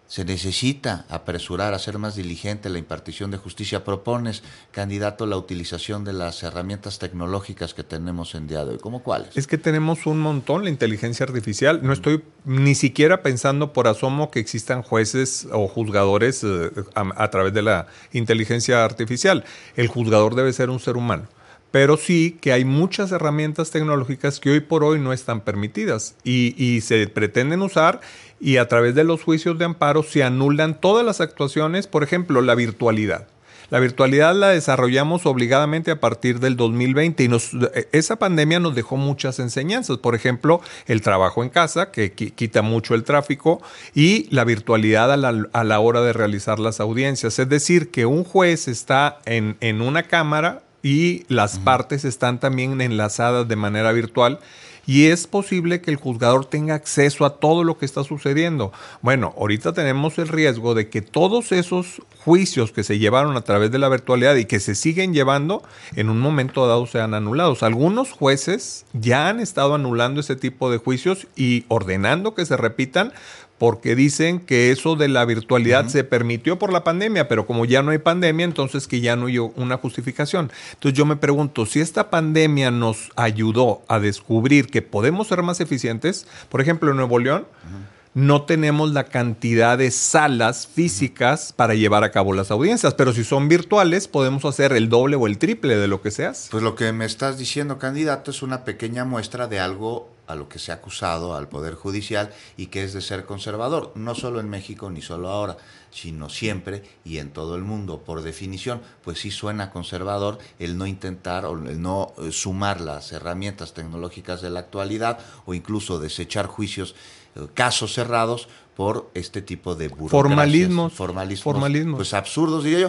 Se necesita apresurar, hacer más diligente la impartición de justicia. Propones, candidato, la utilización de las herramientas tecnológicas que tenemos en día de hoy. ¿Cómo cuáles? Es que tenemos un montón, la inteligencia artificial. No estoy ni siquiera pensando por asomo que existan jueces o juzgadores a través de la inteligencia artificial. El juzgador debe ser un ser humano. Pero sí que hay muchas herramientas tecnológicas que hoy por hoy no están permitidas y se pretenden usar, y a través de los juicios de amparo se anulan todas las actuaciones. Por ejemplo, la virtualidad. La virtualidad la desarrollamos obligadamente a partir del 2020 y esa pandemia nos dejó muchas enseñanzas. Por ejemplo, el trabajo en casa, que quita mucho el tráfico, y la virtualidad a la hora de realizar las audiencias. Es decir, que un juez está en una cámara y las partes están también enlazadas de manera virtual, y es posible que el juzgador tenga acceso a todo lo que está sucediendo. Bueno, ahorita tenemos el riesgo de que todos esos juicios que se llevaron a través de la virtualidad y que se siguen llevando, en un momento dado sean anulados. Algunos jueces ya han estado anulando ese tipo de juicios y ordenando que se repitan, porque dicen que eso de la virtualidad se permitió por la pandemia, pero como ya no hay pandemia, entonces que ya no hay una justificación. Entonces yo me pregunto, si esta pandemia nos ayudó a descubrir que podemos ser más eficientes, por ejemplo, en Nuevo León, no tenemos la cantidad de salas físicas para llevar a cabo las audiencias, pero si son virtuales podemos hacer el doble o el triple de lo que se hace. Pues lo que me estás diciendo, candidato, es una pequeña muestra de algo a lo que se ha acusado al Poder Judicial, y que es de ser conservador, no solo en México ni solo ahora, sino siempre y en todo el mundo. Por definición, pues sí suena conservador el no intentar o el no sumar las herramientas tecnológicas de la actualidad, o incluso desechar juicios, casos cerrados por este tipo de burocracias. Formalismos. Pues absurdos, diría yo.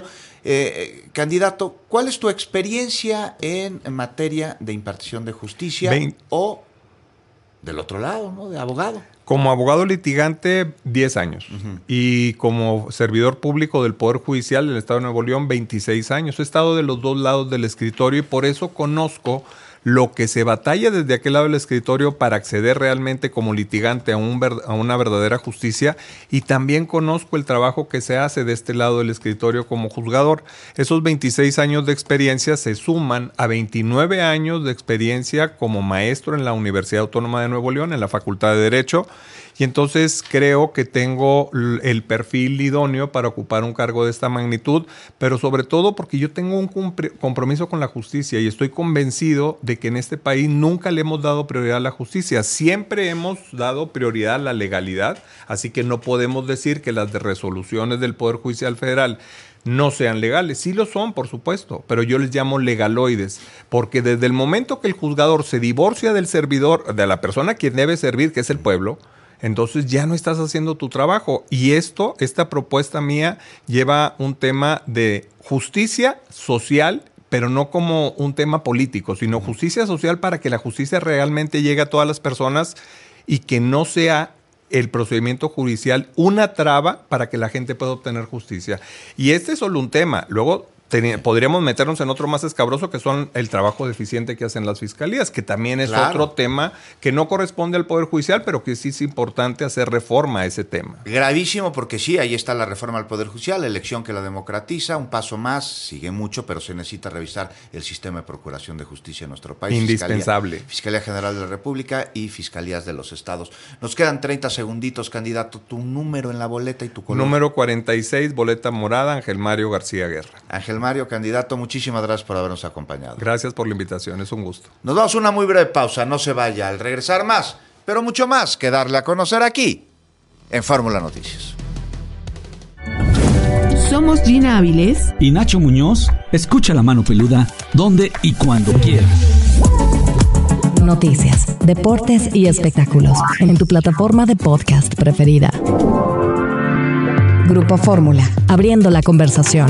Candidato, ¿cuál es tu experiencia en materia de impartición de justicia o del otro lado, ¿no?, de abogado? Como abogado litigante, 10 años. Y como servidor público del Poder Judicial del Estado de Nuevo León, 26 años. He estado de los dos lados del escritorio y por eso conozco lo que se batalla desde aquel lado del escritorio para acceder realmente como litigante a una verdadera justicia, y también conozco el trabajo que se hace de este lado del escritorio como juzgador. Esos 26 años de experiencia se suman a 29 años de experiencia como maestro en la Universidad Autónoma de Nuevo León, en la Facultad de Derecho, y entonces creo que tengo el perfil idóneo para ocupar un cargo de esta magnitud, pero sobre todo porque yo tengo un compromiso con la justicia y estoy convencido de que en este país nunca le hemos dado prioridad a la justicia. Siempre hemos dado prioridad a la legalidad, así que no podemos decir que las resoluciones del Poder Judicial Federal no sean legales. Sí lo son, por supuesto, pero yo les llamo legaloides, porque desde el momento que el juzgador se divorcia del servidor, de la persona a quien debe servir, que es el pueblo, entonces ya no estás haciendo tu trabajo. Y esta propuesta mía lleva un tema de justicia social, pero no como un tema político, sino justicia social para que la justicia realmente llegue a todas las personas y que no sea el procedimiento judicial una traba para que la gente pueda obtener justicia. Y este es solo un tema. Luego podríamos meternos en otro más escabroso, que son el trabajo deficiente que hacen las fiscalías, que también es otro tema que no corresponde al Poder Judicial, pero que sí es importante hacer reforma a ese tema. Gravísimo, porque sí, ahí está la reforma al Poder Judicial, la elección que la democratiza, un paso más, sigue mucho, pero se necesita revisar el sistema de procuración de justicia en nuestro país. Indispensable. Fiscalía General de la República y fiscalías de los estados. Nos quedan 30 segunditos, candidato, tu número en la boleta y tu color. Número 46, boleta morada, Ángel Mario García Guerra. Ángel Mario, candidato, muchísimas gracias por habernos acompañado. Gracias por la invitación, es un gusto. Nos vamos a una muy breve pausa, no se vaya. Al regresar más, pero mucho más que darle a conocer aquí en Fórmula Noticias. Somos Gina Áviles y Nacho Muñoz. Escucha La Mano Peluda donde y cuando quieras. Noticias, deportes y espectáculos en tu plataforma de podcast preferida. Grupo Fórmula, abriendo la conversación.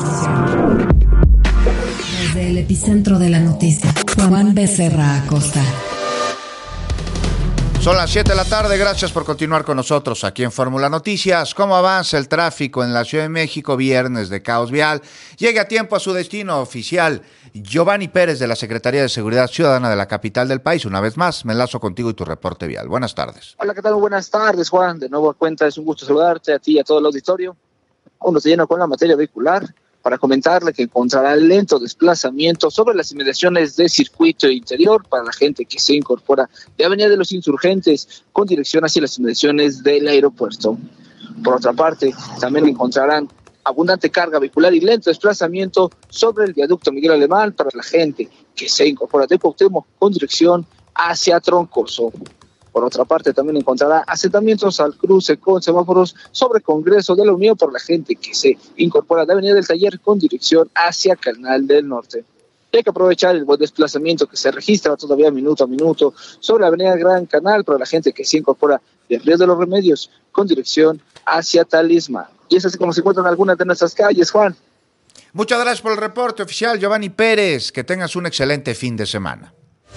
Desde el epicentro de la noticia, Juan Becerra Acosta. Son las 7 de la tarde, gracias por continuar con nosotros aquí en Fórmula Noticias. ¿Cómo avanza el tráfico en la Ciudad de México? Viernes de caos vial. Llegue a tiempo a su destino oficial. Giovanni Pérez de la Secretaría de Seguridad Ciudadana de la capital del país. Una vez más, me enlazo contigo y tu reporte vial. Buenas tardes. Hola, ¿qué tal? Buenas tardes, Juan. De nuevo cuenta, es un gusto saludarte a ti y a todo el auditorio. Uno se llena con la materia vehicular para comentarle que encontrará lento desplazamiento sobre las inmediaciones de circuito interior para la gente que se incorpora de Avenida de los Insurgentes con dirección hacia las inmediaciones del aeropuerto. Por otra parte, también encontrarán abundante carga vehicular y lento desplazamiento sobre el viaducto Miguel Alemán para la gente que se incorpora de Cuauhtémoc con dirección hacia Troncoso. Por otra parte, también encontrará asentamientos al cruce con semáforos sobre Congreso de la Unión por la gente que se incorpora de Avenida del Taller con dirección hacia Canal del Norte. Hay que aprovechar el buen desplazamiento que se registra todavía minuto a minuto sobre la Avenida Gran Canal para la gente que se incorpora de Río de los Remedios con dirección hacia Talismán. Y es así como se encuentran algunas de nuestras calles, Juan. Muchas gracias por el reporte oficial, Giovanni Pérez. Que tengas un excelente fin de semana.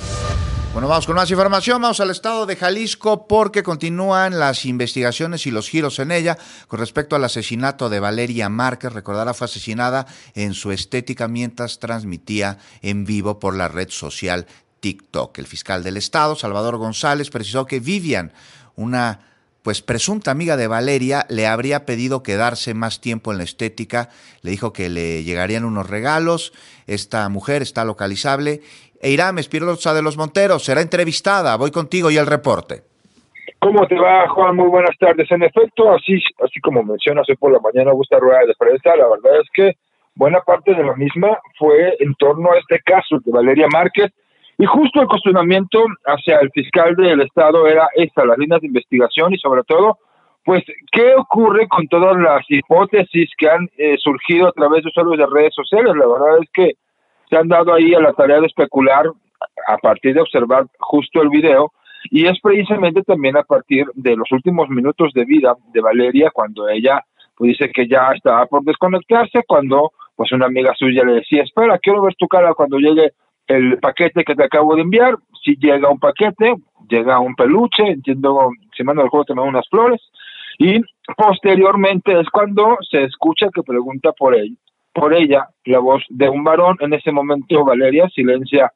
Bueno, vamos con más información, vamos al estado de Jalisco porque continúan las investigaciones y los giros en ella con respecto al asesinato de Valeria Márquez. Recordará, fue asesinada en su estética mientras transmitía en vivo por la red social TikTok. El fiscal del estado, Salvador González, precisó que Vivian, una presunta amiga de Valeria, le habría pedido quedarse más tiempo en la estética, le dijo que le llegarían unos regalos. Esta mujer está localizable. Eiram Espinosa de los Monteros será entrevistada. Voy contigo y el reporte. ¿Cómo te va, Juan? Muy buenas tardes. En efecto, así como mencionas, hoy por la mañana hubo esta rueda de prensa. La verdad es que buena parte de la misma fue en torno a este caso de Valeria Márquez, y justo el cuestionamiento hacia el fiscal del estado era esta, las líneas de investigación y sobre todo, pues, ¿qué ocurre con todas las hipótesis que han surgido a través de usuarios de redes sociales? La verdad es que se han dado ahí a la tarea de especular a partir de observar justo el video, y es precisamente también a partir de los últimos minutos de vida de Valeria, cuando ella pues dice que ya estaba por desconectarse, cuando pues una amiga suya le decía, espera, quiero ver tu cara cuando llegue el paquete que te acabo de enviar. Si llega un paquete, llega un peluche, entiendo, si mando el juego también unas flores, y posteriormente es cuando se escucha que pregunta por ella, la voz de un varón. En ese momento Valeria silencia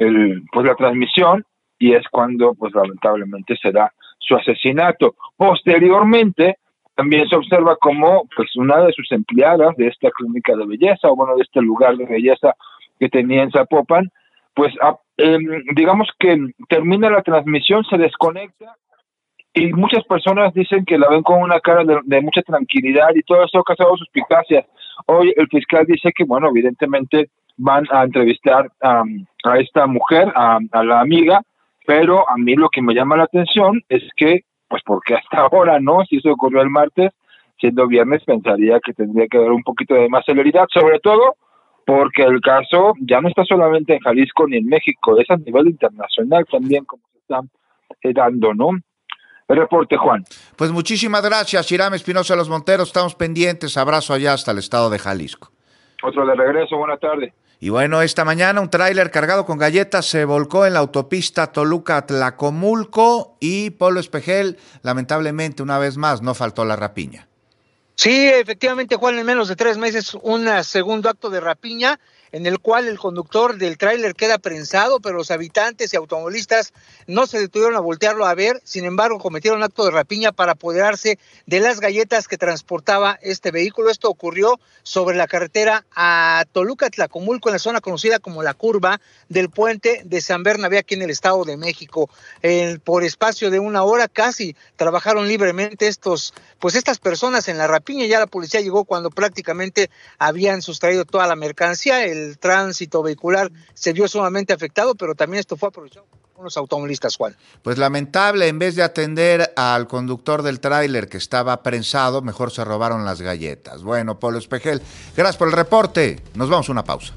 la transmisión, y es cuando pues lamentablemente se da su asesinato. Posteriormente también se observa como pues una de sus empleadas de esta clínica de belleza, o bueno, de este lugar de belleza que tenía en Zapopan, pues digamos que termina la transmisión, se desconecta, y muchas personas dicen que la ven con una cara de mucha tranquilidad, y todo eso ha causado suspicacias. Hoy el fiscal dice que, bueno, evidentemente van a entrevistar a esta mujer, a la amiga, pero a mí lo que me llama la atención es que, pues, porque hasta ahora no, si eso ocurrió el martes, siendo viernes, pensaría que tendría que haber un poquito de más celeridad, sobre todo porque el caso ya no está solamente en Jalisco ni en México, es a nivel internacional también, como se está dando, ¿no? El reporte, Juan. Pues muchísimas gracias, Eiram Espinosa de los Monteros. Estamos pendientes. Abrazo allá hasta el estado de Jalisco. Otro de regreso. Buena tarde. Y bueno, esta mañana un tráiler cargado con galletas se volcó en la autopista Toluca-Tlacomulco, y Polo Espejel, lamentablemente, una vez más, no faltó la rapiña. Sí, efectivamente, Juan, en menos de 3 meses, un segundo acto de rapiña en el cual el conductor del tráiler queda prensado, pero los habitantes y automovilistas no se detuvieron a voltearlo a ver. Sin embargo, cometieron acto de rapiña para apoderarse de las galletas que transportaba este vehículo. Esto ocurrió sobre la carretera a Toluca-Tlacomulco, en la zona conocida como la curva del puente de San Bernabé, aquí en el Estado de México. Por espacio de 1 hora casi trabajaron libremente estas personas en la rapiña. Ya la policía llegó cuando prácticamente habían sustraído toda la mercancía. El tránsito vehicular se vio sumamente afectado, pero también esto fue aprovechado por los automovilistas, Juan. Pues lamentable, en vez de atender al conductor del tráiler que estaba prensado, mejor se robaron las galletas. Bueno, Polo Espejel, gracias por el reporte. Nos vamos a una pausa.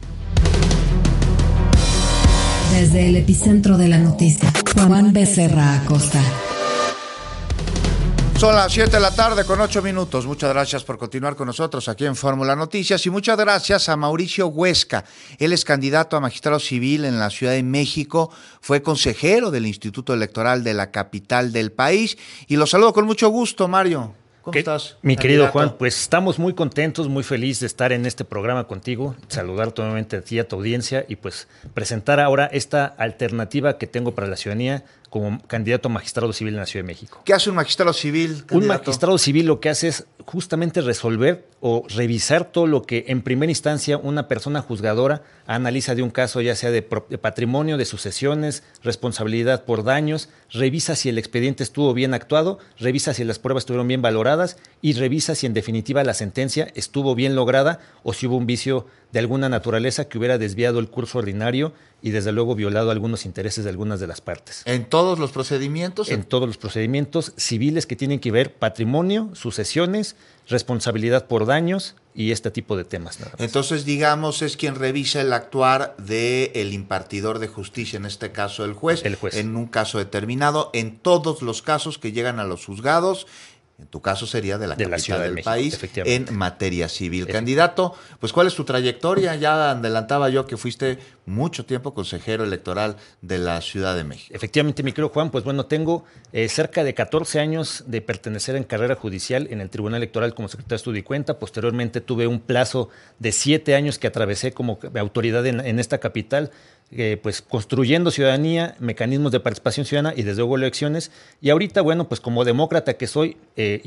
Desde el epicentro de la noticia, Juan Becerra Acosta. Son las 7 de la tarde con 8 minutos. Muchas gracias por continuar con nosotros aquí en Fórmula Noticias y muchas gracias a Mauricio Huesca. Él es candidato a magistrado civil en la Ciudad de México, fue consejero del Instituto Electoral de la capital del país y lo saludo con mucho gusto, Mario. ¿Cómo estás? Mi querido Juan, pues estamos muy contentos, muy felices de estar en este programa contigo, saludar nuevamente a ti y a tu audiencia y pues presentar ahora esta alternativa que tengo para la ciudadanía como candidato a magistrado civil en la Ciudad de México. ¿Qué hace un magistrado civil, candidato? Un magistrado civil lo que hace es justamente resolver o revisar todo lo que en primera instancia una persona juzgadora analiza de un caso, ya sea de patrimonio, de sucesiones, responsabilidad por daños, revisa si el expediente estuvo bien actuado, revisa si las pruebas estuvieron bien valoradas y revisa si en definitiva la sentencia estuvo bien lograda o si hubo un vicio de alguna naturaleza que hubiera desviado el curso ordinario y desde luego violado algunos intereses de algunas de las partes. ¿En todos los procedimientos? En todos los procedimientos civiles que tienen que ver patrimonio, sucesiones, responsabilidad por daños y este tipo de temas. Nada más. Entonces, digamos, es quien revisa el actuar del impartidor de justicia, en este caso el juez, en un caso determinado, en todos los casos que llegan a los juzgados. En tu caso sería de la capital del país en materia civil. Candidato, pues ¿cuál es tu trayectoria? Ya adelantaba yo que fuiste mucho tiempo consejero electoral de la Ciudad de México. Efectivamente, mi querido Juan, pues bueno, tengo cerca de 14 años de pertenecer en carrera judicial en el Tribunal Electoral como secretario de Estudio y Cuenta. Posteriormente tuve un plazo de 7 años que atravesé como autoridad en esta capital, pues construyendo ciudadanía, mecanismos de participación ciudadana y desde luego elecciones. Y ahorita, bueno, pues como demócrata que soy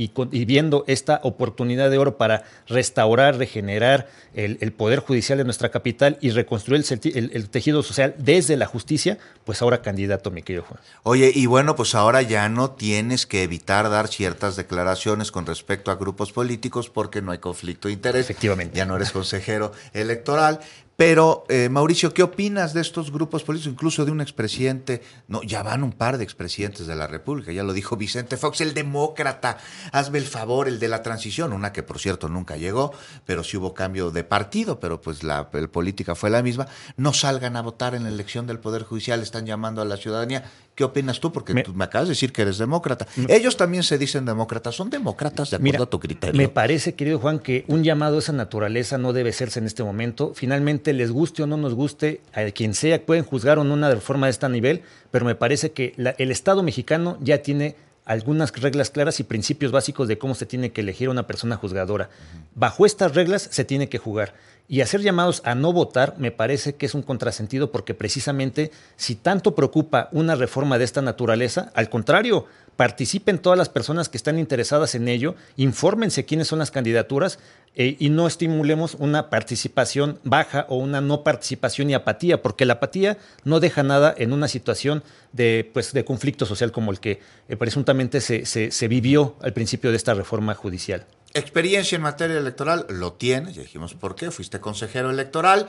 y viendo esta oportunidad de oro para restaurar, regenerar el poder judicial de nuestra capital y reconstruir el tejido social desde la justicia, pues ahora candidato, mi querido Juan. Oye, y bueno, pues ahora ya no tienes que evitar dar ciertas declaraciones con respecto a grupos políticos porque no hay conflicto de interés. Efectivamente. Ya no eres consejero electoral. Pero, Mauricio, ¿qué opinas de estos grupos políticos, incluso de un expresidente? No, ya van un par de expresidentes de la República, ya lo dijo Vicente Fox, el demócrata, hazme el favor, el de la transición, una que por cierto nunca llegó, pero sí hubo cambio de partido, pero pues la política fue la misma. No salgan a votar en la elección del Poder Judicial, están llamando a la ciudadanía. ¿Qué opinas tú? Porque tú me acabas de decir que eres demócrata. Ellos también se dicen demócratas. ¿Son demócratas de acuerdo a tu criterio? Me parece, querido Juan, que un llamado a esa naturaleza no debe hacerse en este momento. Finalmente, les guste o no nos guste, a quien sea, pueden juzgar o no una reforma de este nivel, pero me parece que el Estado mexicano ya tiene algunas reglas claras y principios básicos de cómo se tiene que elegir a una persona juzgadora. Bajo estas reglas se tiene que jugar. Y hacer llamados a no votar me parece que es un contrasentido porque precisamente si tanto preocupa una reforma de esta naturaleza, al contrario, participen todas las personas que están interesadas en ello, infórmense quiénes son las candidaturas y no estimulemos una participación baja o una no participación y apatía, porque la apatía no deja nada en una situación de conflicto social como el que presuntamente se vivió al principio de esta reforma judicial. Experiencia en materia electoral lo tienes, ya dijimos por qué, fuiste consejero electoral.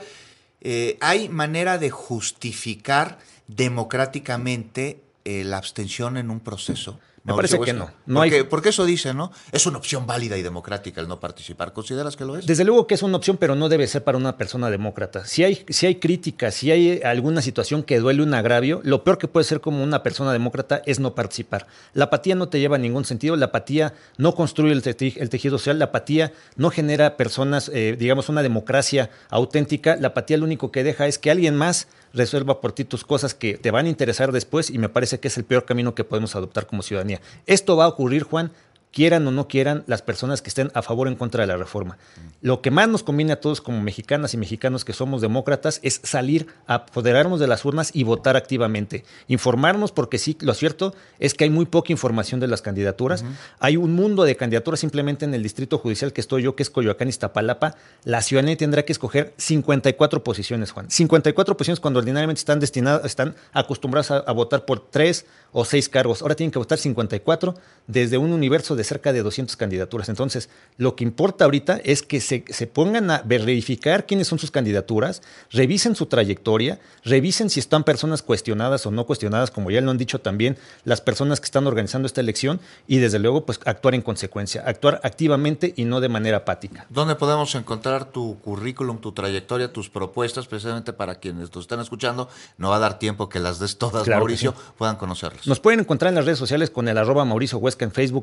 ¿Hay manera de justificar democráticamente la abstención en un proceso? Me parece que no. Porque eso dice, ¿no? Es una opción válida y democrática el no participar. ¿Consideras que lo es? Desde luego que es una opción, pero no debe ser para una persona demócrata. Si hay críticas, si hay alguna situación que duele un agravio, lo peor que puede ser como una persona demócrata es no participar. La apatía no te lleva a ningún sentido, la apatía no construye el tejido social, la apatía no genera personas, digamos, una democracia auténtica. La apatía lo único que deja es que alguien más resuelva por ti tus cosas que te van a interesar después y me parece que es el peor camino que podemos adoptar como ciudadanía. Esto va a ocurrir, Juan, quieran o no quieran las personas que estén a favor o en contra de la reforma. Lo que más nos conviene a todos como mexicanas y mexicanos que somos demócratas es salir a apoderarnos de las urnas y votar activamente. Informarnos porque sí, lo cierto es que hay muy poca información de las candidaturas. Hay un mundo de candidaturas simplemente en el distrito judicial que estoy yo, que es Coyoacán, Iztapalapa. La ciudadanía tendrá que escoger 54 posiciones, Juan. 54 posiciones cuando ordinariamente están acostumbradas a votar por 3 o 6 cargos. Ahora tienen que votar 54 desde un universo de cerca de 200 candidaturas. Entonces, lo que importa ahorita es que se pongan a verificar quiénes son sus candidaturas, revisen su trayectoria, revisen si están personas cuestionadas o no cuestionadas, como ya lo han dicho también las personas que están organizando esta elección, y desde luego, pues actuar en consecuencia, actuar activamente y no de manera apática. ¿Dónde podemos encontrar tu currículum, tu trayectoria, tus propuestas, precisamente para quienes nos están escuchando? No va a dar tiempo que las des todas, claro, Mauricio, puedan conocerlas. Nos pueden encontrar en las redes sociales con el @Mauricio Huesca en Facebook, Instagram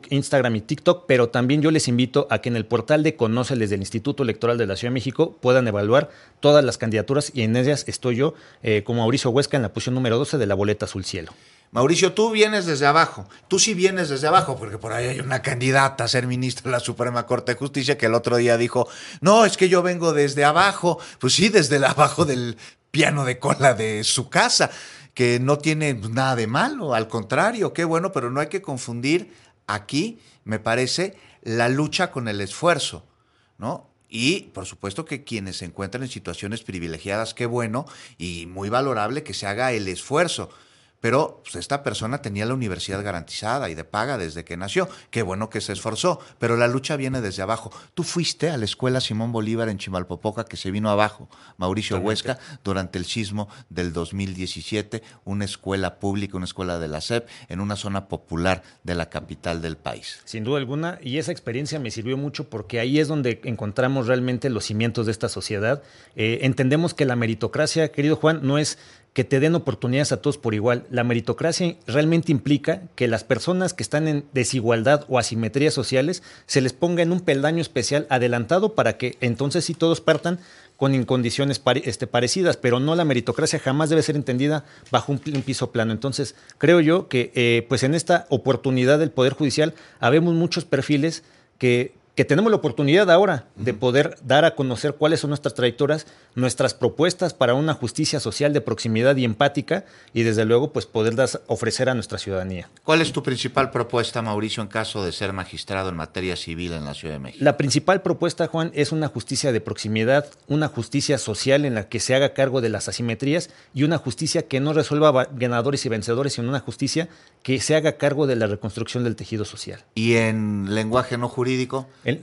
Instagram y TikTok, pero también yo les invito a que en el portal de Conóceles del Instituto Electoral de la Ciudad de México puedan evaluar todas las candidaturas y en ellas estoy yo como Mauricio Huesca en la posición número 12 de la boleta azul cielo. Mauricio, tú vienes desde abajo. Tú sí vienes desde abajo, porque por ahí hay una candidata a ser ministra de la Suprema Corte de Justicia que el otro día dijo, no, es que yo vengo desde abajo. Pues sí, desde el abajo del piano de cola de su casa, que no tiene nada de malo, al contrario, qué bueno, pero no hay que confundir aquí, me parece, la lucha con el esfuerzo, ¿no? Y, por supuesto, que quienes se encuentran en situaciones privilegiadas, qué bueno y muy valorable que se haga el esfuerzo. Pero pues, esta persona tenía la universidad garantizada y de paga desde que nació. Qué bueno que se esforzó, pero la lucha viene desde abajo. Tú fuiste a la escuela Simón Bolívar en Chimalpopoca, que se vino abajo, Mauricio Huesca, durante el sismo del 2017, una escuela pública, una escuela de la SEP, en una zona popular de la capital del país. Sin duda alguna, y esa experiencia me sirvió mucho porque ahí es donde encontramos realmente los cimientos de esta sociedad. Entendemos que la meritocracia, querido Juan, no es que te den oportunidades a todos por igual. La meritocracia realmente implica que las personas que están en desigualdad o asimetrías sociales se les ponga en un peldaño especial adelantado para que entonces sí todos partan con condiciones parecidas, pero no, la meritocracia jamás debe ser entendida bajo un piso plano. Entonces, creo yo que pues en esta oportunidad del Poder Judicial habemos muchos perfiles que tenemos la oportunidad ahora de poder dar a conocer cuáles son nuestras trayectorias, nuestras propuestas para una justicia social de proximidad y empática y desde luego pues poder ofrecer a nuestra ciudadanía. ¿Cuál es tu principal propuesta, Mauricio, en caso de ser magistrado en materia civil en la Ciudad de México? La principal propuesta, Juan, es una justicia de proximidad, una justicia social en la que se haga cargo de las asimetrías y una justicia que no resuelva ganadores y vencedores, sino una justicia que se haga cargo de la reconstrucción del tejido social. ¿Y en lenguaje no jurídico?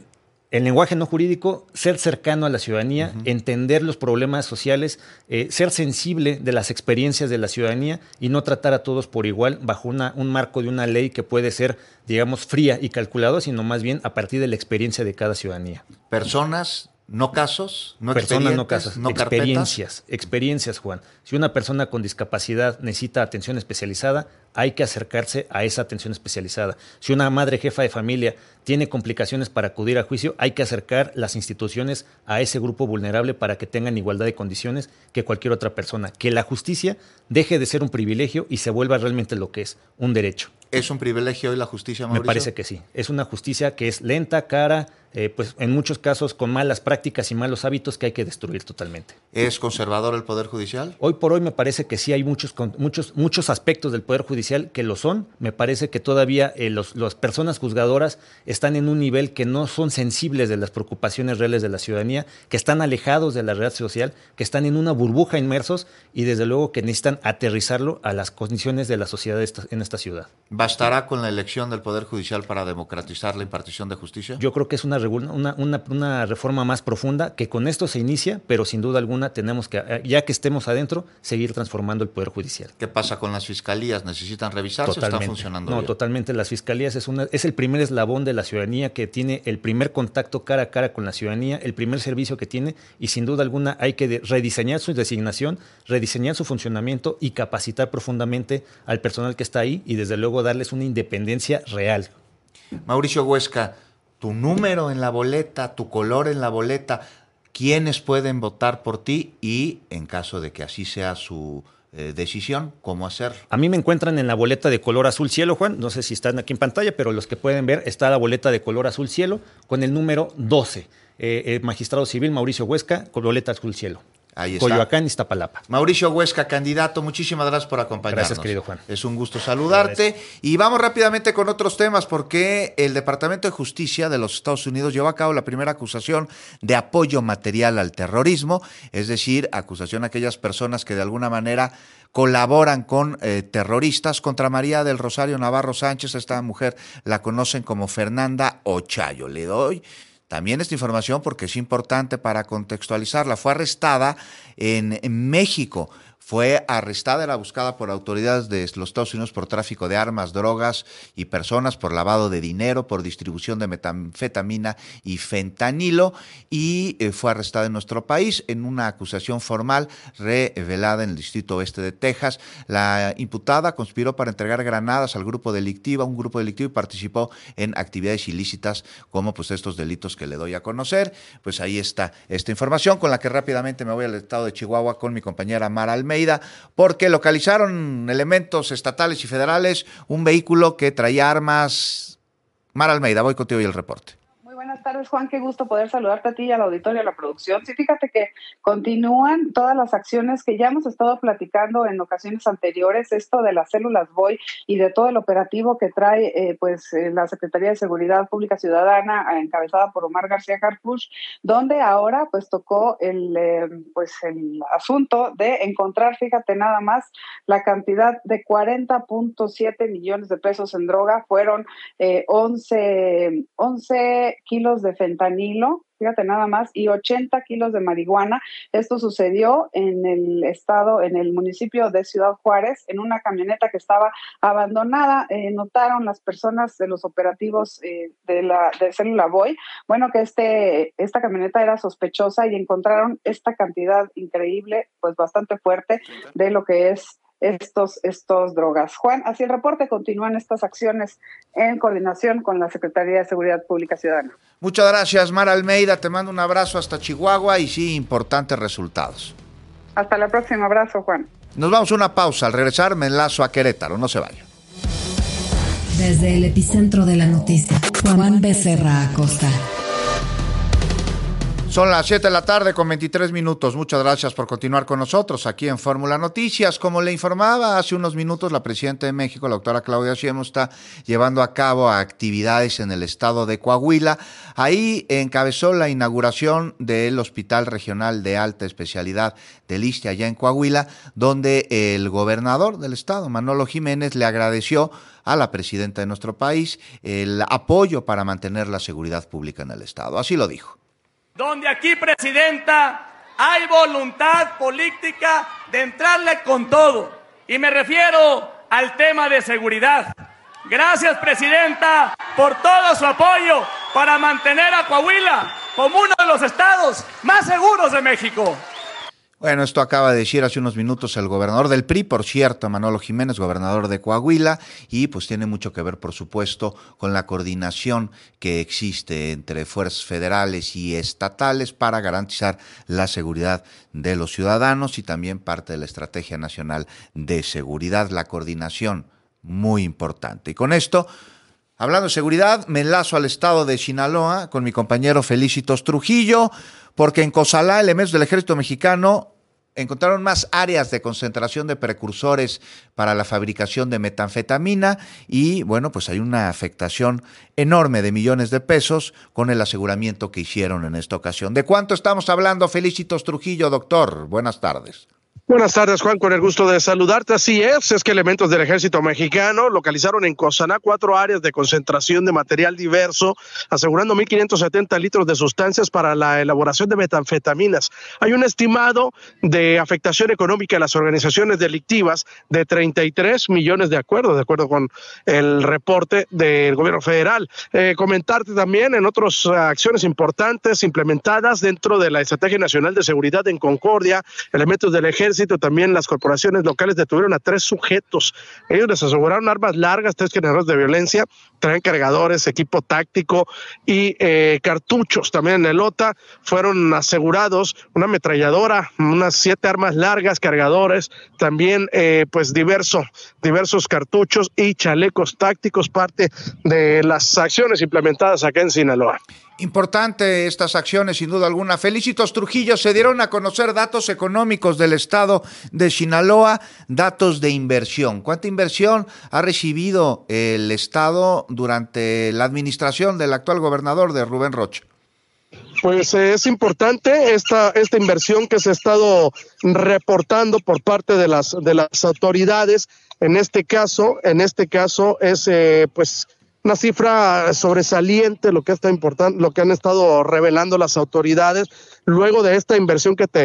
El lenguaje no jurídico, ser cercano a la ciudadanía, entender los problemas sociales, ser sensible de las experiencias de la ciudadanía y no tratar a todos por igual bajo un marco de una ley que puede ser, digamos, fría y calculada, sino más bien a partir de la experiencia de cada ciudadanía. Personas, no casos, no personas, no casos, no experiencias, Juan. Si una persona con discapacidad necesita atención especializada, hay que acercarse a esa atención especializada. Si una madre jefa de familia tiene complicaciones para acudir a juicio, hay que acercar las instituciones a ese grupo vulnerable para que tengan igualdad de condiciones que cualquier otra persona. Que la justicia deje de ser un privilegio y se vuelva realmente lo que es, un derecho. ¿Es un privilegio hoy la justicia, Mauricio? Me parece que sí. Es una justicia que es lenta, cara, pues en muchos casos con malas prácticas y malos hábitos que hay que destruir totalmente. ¿Es conservador el Poder Judicial? Hoy por hoy me parece que sí hay muchos aspectos del Poder Judicial que lo son. Me parece que todavía las personas juzgadoras están en un nivel que no son sensibles de las preocupaciones reales de la ciudadanía, que están alejados de la realidad social, que están en una burbuja inmersos y desde luego que necesitan aterrizarlo a las condiciones de la sociedad en esta ciudad. ¿Bastará con la elección del Poder Judicial para democratizar la impartición de justicia? Yo creo que es una reforma más profunda que con esto se inicia, pero sin duda alguna tenemos que, ya que estemos adentro, seguir transformando el Poder Judicial. ¿Qué pasa con las fiscalías? ¿Necesitan revisarse o están funcionando bien? No, totalmente. Las fiscalías es el primer eslabón de la ciudadanía que tiene el primer contacto cara a cara con la ciudadanía, el primer servicio que tiene y sin duda alguna hay que rediseñar su designación, rediseñar su funcionamiento y capacitar profundamente al personal que está ahí y desde luego darles una independencia real. Mauricio Huesca, tu número en la boleta, tu color en la boleta, ¿quiénes pueden votar por ti? Y en caso de que así sea su decisión, ¿cómo hacerlo? A mí me encuentran en la boleta de color azul cielo, Juan, no sé si están aquí en pantalla, pero los que pueden ver está la boleta de color azul cielo con el número 12, magistrado civil Mauricio Huesca, con boleta azul cielo. Ahí está. Coyoacán, Iztapalapa. Mauricio Huesca, candidato, muchísimas gracias por acompañarnos. Gracias, querido Juan. Es un gusto saludarte. Y vamos rápidamente con otros temas, porque el Departamento de Justicia de los Estados Unidos llevó a cabo la primera acusación de apoyo material al terrorismo, es decir, acusación a aquellas personas que de alguna manera colaboran con terroristas contra María del Rosario Navarro Sánchez. Esta mujer la conocen como Fernanda Ochayo. Le doy también esta información porque es importante para contextualizarla. Fue arrestada en México. fue arrestada, era buscada por autoridades de los Estados Unidos por tráfico de armas, drogas y personas, por lavado de dinero, por distribución de metanfetamina y fentanilo, y fue arrestada en nuestro país en una acusación formal revelada en el Distrito Oeste de Texas. La imputada conspiró para entregar granadas al grupo delictivo, y participó en actividades ilícitas como pues estos delitos que le doy a conocer. Pues ahí está esta información, con la que rápidamente me voy al estado de Chihuahua con mi compañera Mara Almeida, porque localizaron elementos estatales y federales un vehículo que traía armas. Mara Almeida, voy contigo y el reporte. Buenas tardes, Juan, qué gusto poder saludarte a ti y al auditorio, a la producción. Sí, fíjate que continúan todas las acciones que ya hemos estado platicando en ocasiones anteriores, esto de las células BOI y de todo el operativo que trae la Secretaría de Seguridad Pública Ciudadana, encabezada por Omar García Harfuch, donde ahora pues tocó el asunto de encontrar, fíjate nada más, la cantidad de 40.7 millones de pesos en droga. Fueron 11 kilos de fentanilo, fíjate nada más, y 80 kilos de marihuana. Esto sucedió en el municipio de Ciudad Juárez, en una camioneta que estaba abandonada. Notaron las personas de los operativos de Célula BOI, bueno, que esta camioneta era sospechosa, y encontraron esta cantidad increíble, pues bastante fuerte, de lo que es estos drogas. Juan, así el reporte. Continúan estas acciones en coordinación con la Secretaría de Seguridad Pública Ciudadana. Muchas gracias, Mara Almeida. Te mando un abrazo hasta Chihuahua y sí, importantes resultados. Hasta la próxima. Abrazo, Juan. Nos vamos a una pausa. Al regresar me enlazo a Querétaro. No se vaya. Desde el epicentro de la noticia, Juan Becerra Acosta. Son las 7 de la tarde con 23 minutos. Muchas gracias por continuar con nosotros aquí en Fórmula Noticias. Como le informaba hace unos minutos, la presidenta de México, la doctora Claudia Sheinbaum, está llevando a cabo actividades en el estado de Coahuila. Ahí encabezó la inauguración del Hospital Regional de Alta Especialidad del ISSSTE allá en Coahuila, donde el gobernador del estado, Manolo Jiménez, le agradeció a la presidenta de nuestro país el apoyo para mantener la seguridad pública en el estado. Así lo dijo. Donde aquí, presidenta, hay voluntad política de entrarle con todo. Y me refiero al tema de seguridad. Gracias, presidenta, por todo su apoyo para mantener a Coahuila como uno de los estados más seguros de México. Bueno, esto acaba de decir hace unos minutos el gobernador del PRI, por cierto, Manolo Jiménez, gobernador de Coahuila, y pues tiene mucho que ver, por supuesto, con la coordinación que existe entre fuerzas federales y estatales para garantizar la seguridad de los ciudadanos, y también parte de la Estrategia Nacional de Seguridad, la coordinación muy importante. Y con esto, hablando de seguridad, me enlazo al estado de Sinaloa con mi compañero Felicitos Trujillo, porque en Cozalá, elementos del ejército mexicano encontraron más áreas de concentración de precursores para la fabricación de metanfetamina y, bueno, pues hay una afectación enorme de millones de pesos con el aseguramiento que hicieron en esta ocasión. ¿De cuánto estamos hablando, Felicitos Trujillo, doctor? Buenas tardes. Buenas tardes, Juan, con el gusto de saludarte. Así es que elementos del ejército mexicano localizaron en Cozalá 4 áreas de concentración de material diverso, asegurando 1.570 litros de sustancias para la elaboración de metanfetaminas. Hay un estimado de afectación económica a las organizaciones delictivas de 33 millones de acuerdo con el reporte del gobierno federal. Comentarte también en otras acciones importantes implementadas dentro de la Estrategia Nacional de Seguridad en Concordia, elementos del ejército, también las corporaciones locales detuvieron a 3 sujetos. Ellos les aseguraron armas largas, 3 generadores de violencia, traen cargadores, equipo táctico y cartuchos. También en el OTA fueron asegurados una ametralladora, unas 7 armas largas, cargadores, también pues diversos cartuchos y chalecos tácticos, parte de las acciones implementadas acá en Sinaloa. Importante estas acciones, sin duda alguna. Felicitos Trujillo, se dieron a conocer datos económicos del estado de Sinaloa, datos de inversión. ¿Cuánta inversión ha recibido el estado durante la administración del actual gobernador de Rubén Rocha? Pues es importante esta inversión que se ha estado reportando por parte de las autoridades. En este caso es pues una cifra sobresaliente lo que han estado revelando las autoridades luego de esta inversión que te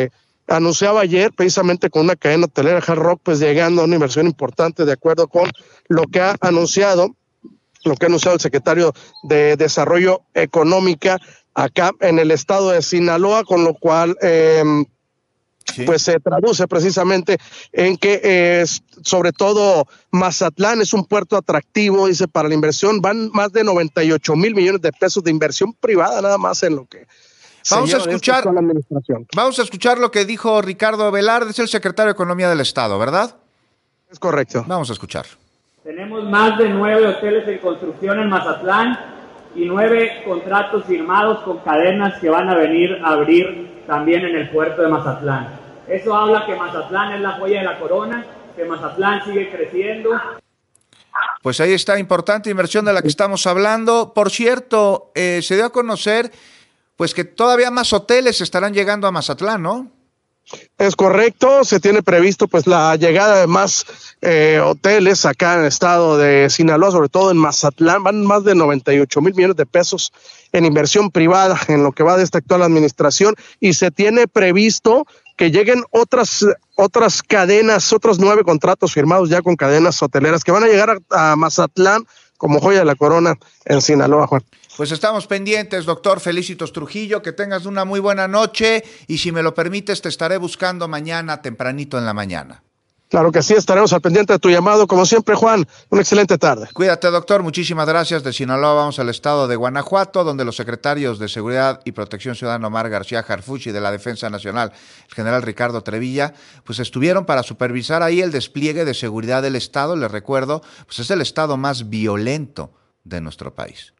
anunciaba ayer, precisamente con una cadena hotelera, Hard Rock, pues llegando a una inversión importante de acuerdo con lo que ha anunciado el secretario de Desarrollo Económico acá en el estado de Sinaloa, con lo cual pues se traduce precisamente en que sobre todo Mazatlán es un puerto atractivo, dice, para la inversión. Van más de 98 mil millones de pesos de inversión privada nada más en lo que Vamos a escuchar lo que dijo Ricardo Velarde, es el secretario de Economía del Estado, ¿verdad? Es correcto. Vamos a escuchar. Tenemos más de 9 hoteles en construcción en Mazatlán y 9 contratos firmados con cadenas que van a venir a abrir también en el puerto de Mazatlán. Eso habla que Mazatlán es la joya de la corona, que Mazatlán sigue creciendo. Pues ahí está, importante inversión de la que estamos hablando. Por cierto, se dio a conocer pues que todavía más hoteles estarán llegando a Mazatlán, ¿no? Es correcto, se tiene previsto pues la llegada de más hoteles acá en el estado de Sinaloa, sobre todo en Mazatlán. Van más de 98 mil millones de pesos en inversión privada en lo que va de esta actual administración, y se tiene previsto que lleguen otras cadenas, otros 9 contratos firmados ya con cadenas hoteleras que van a llegar a Mazatlán como joya de la corona en Sinaloa, Juan. Pues estamos pendientes, doctor Felicitos Trujillo, que tengas una muy buena noche y si me lo permites te estaré buscando mañana tempranito en la mañana. Claro que sí, estaremos al pendiente de tu llamado. Como siempre, Juan, una excelente tarde. Cuídate, doctor. Muchísimas gracias. De Sinaloa vamos al estado de Guanajuato, donde los secretarios de Seguridad y Protección Ciudadana Omar García Harfuch y de la Defensa Nacional, el general Ricardo Trevilla, pues estuvieron para supervisar ahí el despliegue de seguridad del estado. Les recuerdo, pues es el estado más violento de nuestro país.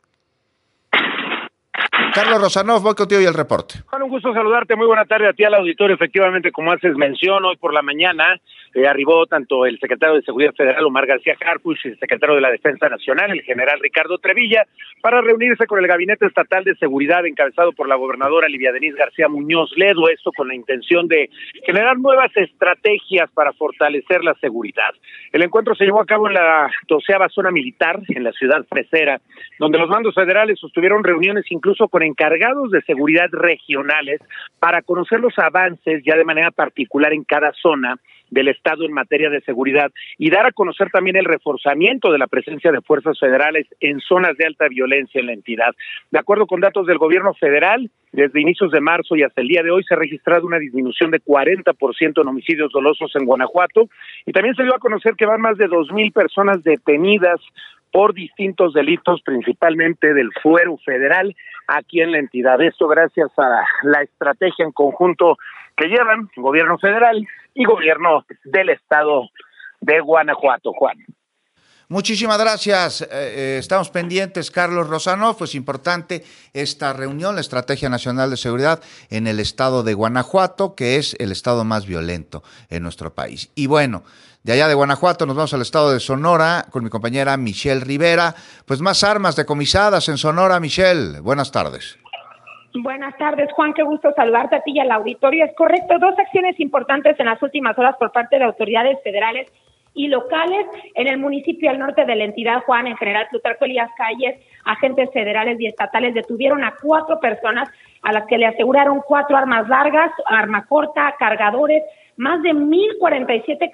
Carlos Rosanov, voy contigo y el reporte. Juan, un gusto saludarte, muy buena tarde a ti al auditorio. Efectivamente, como haces mención, hoy por la mañana arribó tanto el secretario de Seguridad Federal, Omar García Harfuch, y el secretario de la Defensa Nacional, el general Ricardo Trevilla, para reunirse con el Gabinete Estatal de Seguridad encabezado por la gobernadora Livia Denisse García Muñoz Ledo, esto con la intención de generar nuevas estrategias para fortalecer la seguridad. El encuentro se llevó a cabo en la 12ª zona militar, en la ciudad fresera, donde los mandos federales sostuvieron reuniones incluso con encargados de seguridad regionales para conocer los avances ya de manera particular en cada zona del Estado en materia de seguridad y dar a conocer también el reforzamiento de la presencia de fuerzas federales en zonas de alta violencia en la entidad. De acuerdo con datos del gobierno federal, desde inicios de marzo y hasta el día de hoy se ha registrado una disminución de 40% en homicidios dolosos en Guanajuato, y también se dio a conocer que van más de 2,000 personas detenidas por distintos delitos, principalmente del fuero federal aquí en la entidad. Esto gracias a la estrategia en conjunto que llevan gobierno federal y gobierno del estado de Guanajuato, Juan. Muchísimas gracias. Estamos pendientes, Carlos Rosanov. Pues importante esta reunión, la Estrategia Nacional de Seguridad en el estado de Guanajuato, que es el estado más violento en nuestro país. Y bueno, de allá de Guanajuato nos vamos al estado de Sonora con mi compañera Michelle Rivera. Pues más armas decomisadas en Sonora. Michelle, buenas tardes. Buenas tardes, Juan, qué gusto saludarte a ti y al auditorio. Es correcto, 2 acciones importantes en las últimas horas por parte de autoridades federales y locales en el municipio al norte de la entidad, Juan, en General Plutarco Elías Calles. Agentes federales y estatales detuvieron a 4 personas a las que le aseguraron 4 armas largas, arma corta, cargadores, más de 1,047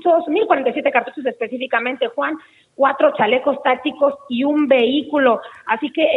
cartuchos específicamente, Juan, 4 chalecos tácticos y un vehículo. Así que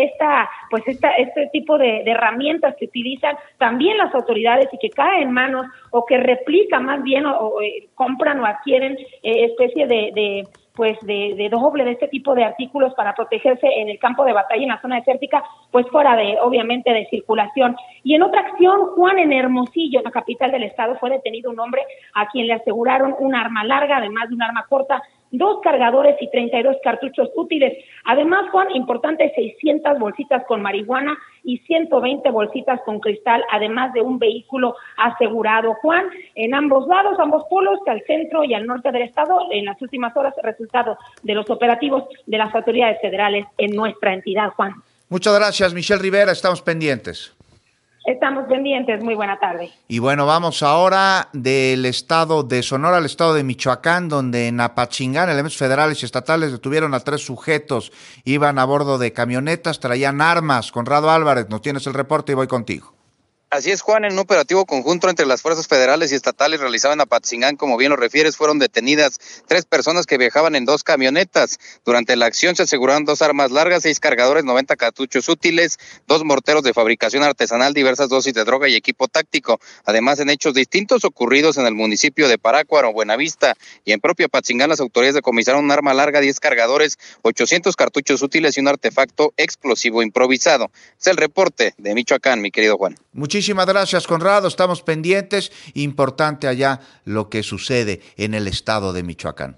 este tipo de herramientas que utilizan también las autoridades y que caen en manos o que replican más bien o compran o adquieren especie de doble de este tipo de artículos para protegerse en el campo de batalla en la zona desértica, pues fuera obviamente de circulación. Y en otra acción, Juan, en Hermosillo, la capital del estado, fue detenido un hombre a quien le aseguraron un arma larga, además de un arma corta, 2 cargadores y 32 cartuchos útiles. Además, Juan, importante, 600 bolsitas con marihuana y 120 bolsitas con cristal, además de un vehículo asegurado. Juan, en ambos lados, ambos polos, al centro y al norte del estado, en las últimas horas, resultado de los operativos de las autoridades federales en nuestra entidad, Juan. Muchas gracias, Michelle Rivera, estamos pendientes. Estamos pendientes, muy buena tarde. Y bueno, vamos ahora del estado de Sonora al estado de Michoacán, donde en Apachingán elementos federales y estatales detuvieron a 3 sujetos, iban a bordo de camionetas, traían armas. Conrado Álvarez, nos tienes el reporte y voy contigo. Así es, Juan, en un operativo conjunto entre las fuerzas federales y estatales realizado en Apatzingán, como bien lo refieres, fueron detenidas 3 personas que viajaban en 2 camionetas. Durante la acción se aseguraron 2 armas largas, 6 cargadores, 90 cartuchos útiles, 2 morteros de fabricación artesanal, diversas dosis de droga y equipo táctico. Además, en hechos distintos ocurridos en el municipio de Parácuaro, Buenavista y en propio Apatzingán, las autoridades decomisaron un arma larga, 10 cargadores, 800 cartuchos útiles y un artefacto explosivo improvisado. Es el reporte de Michoacán, mi querido Juan. Muchísimas gracias, Conrado. Estamos pendientes. Importante allá lo que sucede en el estado de Michoacán.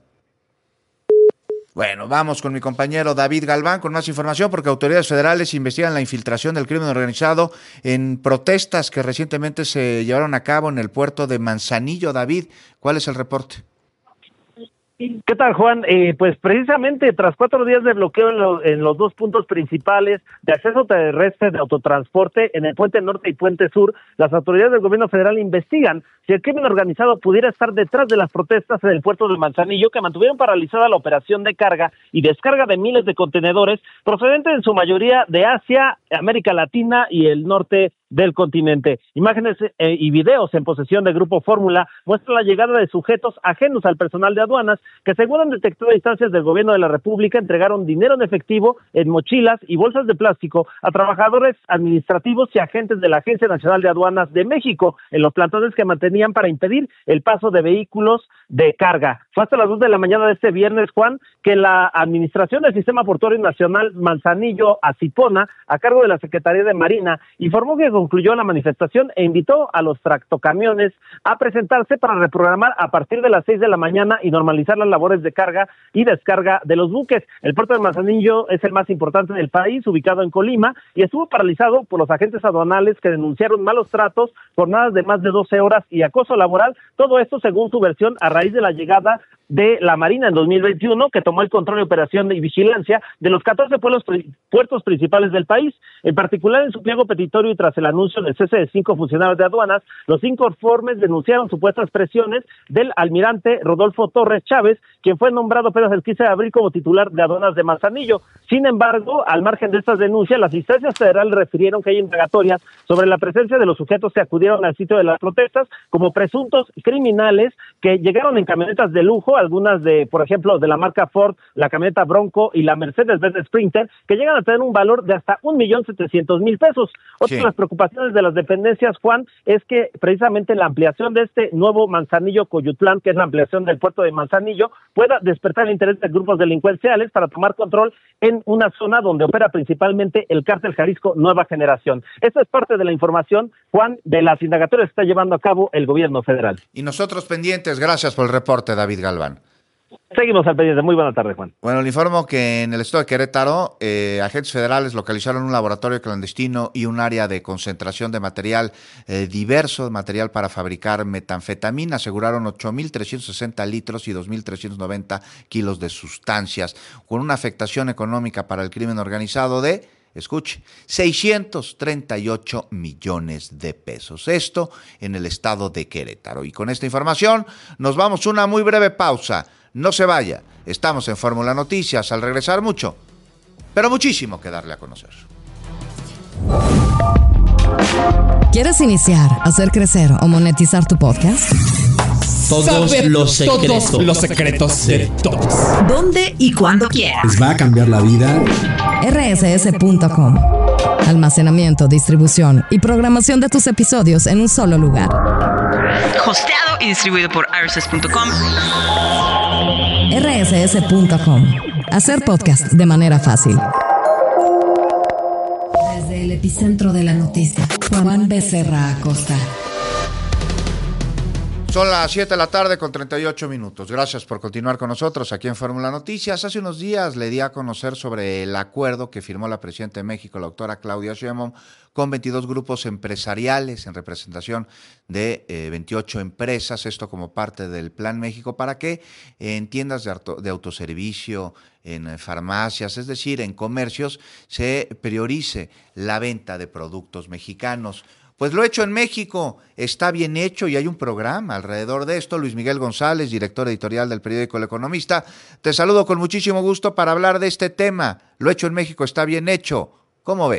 Bueno, vamos con mi compañero David Galván con más información, porque autoridades federales investigan la infiltración del crimen organizado en protestas que recientemente se llevaron a cabo en el puerto de Manzanillo. David, ¿cuál es el reporte? ¿Qué tal, Juan? Pues precisamente tras 4 días de bloqueo en los 2 puntos principales de acceso terrestre de autotransporte en el Puente Norte y Puente Sur, las autoridades del gobierno federal investigan si el crimen organizado pudiera estar detrás de las protestas en el puerto de Manzanillo, que mantuvieron paralizada la operación de carga y descarga de miles de contenedores procedentes en su mayoría de Asia, América Latina y el norte del continente. Imágenes y videos en posesión del Grupo Fórmula muestran la llegada de sujetos ajenos al personal de aduanas que, según han detectado instancias del gobierno de la República, entregaron dinero en efectivo en mochilas y bolsas de plástico a trabajadores administrativos y agentes de la Agencia Nacional de Aduanas de México en los plantones que mantenían para impedir el paso de vehículos de carga. Fue hasta las 2 de la mañana de este viernes, Juan, que la Administración del Sistema Portuario Nacional Manzanillo Acipona, a cargo de la Secretaría de Marina, informó que concluyó la manifestación e invitó a los tractocamiones a presentarse para reprogramar a partir de las 6 de la mañana y normalizar las labores de carga y descarga de los buques. El puerto de Manzanillo es el más importante del país, ubicado en Colima, y estuvo paralizado por los agentes aduanales que denunciaron malos tratos, jornadas de más de 12 horas y acoso laboral. Todo esto, según su versión, a raíz de la llegada de la Marina en 2021, que tomó el control de operación y vigilancia de los 14 puertos principales del país. En particular, en su pliego petitorio y tras el anuncio del cese de 5 funcionarios de aduanas, los inconformes denunciaron supuestas presiones del almirante Rodolfo Torres Chávez, quien fue nombrado apenas el 15 de abril como titular de aduanas de Manzanillo. Sin embargo, al margen de estas denuncias, las instancias federales refirieron que hay indagatorias sobre la presencia de los sujetos que acudieron al sitio de las protestas como presuntos criminales que llegaron en camionetas de lujo, algunas de, por ejemplo, de la marca Ford, la camioneta Bronco y la Mercedes-Benz Sprinter, que llegan a tener un valor de hasta 1.700.000 pesos. Otra de las preocupaciones de las dependencias, Juan, es que precisamente la ampliación de este nuevo Manzanillo-Coyutlán, que es la ampliación del puerto de Manzanillo, pueda despertar el interés de grupos delincuenciales para tomar control en una zona donde opera principalmente el cártel Jalisco Nueva Generación. Esta es parte de la información, Juan, de las indagatorias que está llevando a cabo el gobierno federal. Y nosotros pendientes. Gracias por el reporte, David Galván. Seguimos al pendiente. Muy buena tarde, Juan. Bueno, le informo que en el estado de Querétaro, agentes federales localizaron un laboratorio clandestino y un área de concentración de material diverso, material para fabricar metanfetamina. Aseguraron 8.360 litros y 2.390 kilos de sustancias, con una afectación económica para el crimen organizado de, escuche, 638 millones de pesos. Esto en el estado de Querétaro. Y con esta información nos vamos a una muy breve pausa. No se vaya. Estamos en Fórmula Noticias. Al regresar, mucho, pero muchísimo que darle a conocer. ¿Quieres iniciar, hacer crecer o monetizar tu podcast? Todos los secretos de todos. ¿Dónde y cuándo quieras? Les va a cambiar la vida. rss.com. Almacenamiento, distribución y programación de tus episodios en un solo lugar. Hosteado y distribuido por rss.com. rss.com. Hacer podcast de manera fácil. Desde el epicentro de la noticia, Juan Becerra Acosta. Son las 7 de la tarde con 38 minutos. Gracias por continuar con nosotros aquí en Fórmula Noticias. Hace unos días le di a conocer sobre el acuerdo que firmó la presidenta de México, la doctora Claudia Sheinbaum, con 22 grupos empresariales en representación de 28 empresas, esto como parte del Plan México, para que en tiendas de autoservicio, en farmacias, es decir, en comercios, se priorice la venta de productos mexicanos. Pues lo hecho en México está bien hecho y hay un programa alrededor de esto. Luis Miguel González, director editorial del periódico El Economista, te saludo con muchísimo gusto para hablar de este tema. Lo hecho en México está bien hecho. ¿Cómo ves?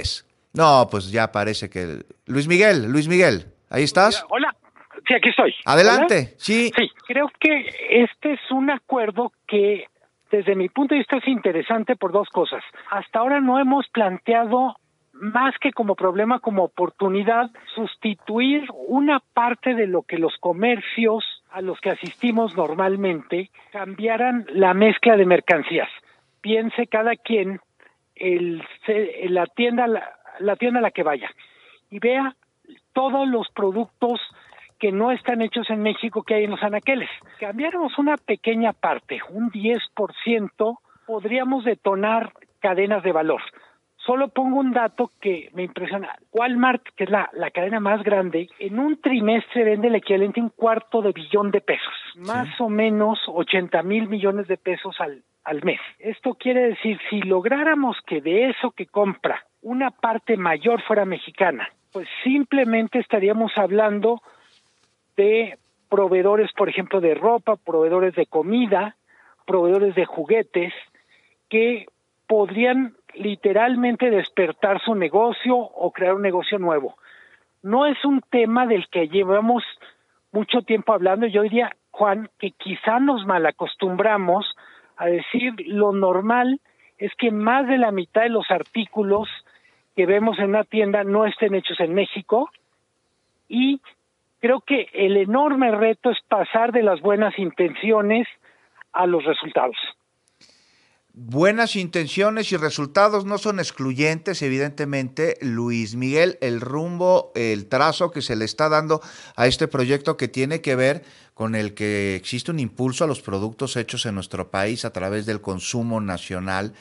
No, pues ya parece que... Luis Miguel, ¿ahí estás? Hola, sí, aquí estoy. Adelante, ¿Hola? sí. Sí, creo que este es un acuerdo que desde mi punto de vista es interesante por dos cosas. Hasta ahora no hemos planteado más que como problema, como oportunidad, sustituir una parte de lo que los comercios a los que asistimos normalmente cambiaran la mezcla de mercancías. Piense cada quien la tienda a la que vaya y vea todos los productos que no están hechos en México que hay en los anaqueles. Cambiáramos una pequeña parte, un 10%, podríamos detonar cadenas de valor. Solo pongo un dato que me impresiona. Walmart, que es la cadena más grande, en un trimestre vende el equivalente a $250 million, más o menos 80,000 millones de pesos al mes. Esto quiere decir, si lográramos que de eso que compra una parte mayor fuera mexicana, pues simplemente estaríamos hablando de proveedores, por ejemplo, de ropa, proveedores de comida, proveedores de juguetes, que podrían literalmente despertar su negocio o crear un negocio nuevo. No es un tema del que llevamos mucho tiempo hablando. Yo diría, Juan, que quizá nos malacostumbramos a decir lo normal es que más de la mitad de los artículos que vemos en una tienda no estén hechos en México, y creo que el enorme reto es pasar de las buenas intenciones a los resultados. Buenas intenciones y resultados no son excluyentes, evidentemente, Luis Miguel, el rumbo, el trazo que se le está dando a este proyecto que tiene que ver con el que existe un impulso a los productos hechos en nuestro país a través del consumo nacional.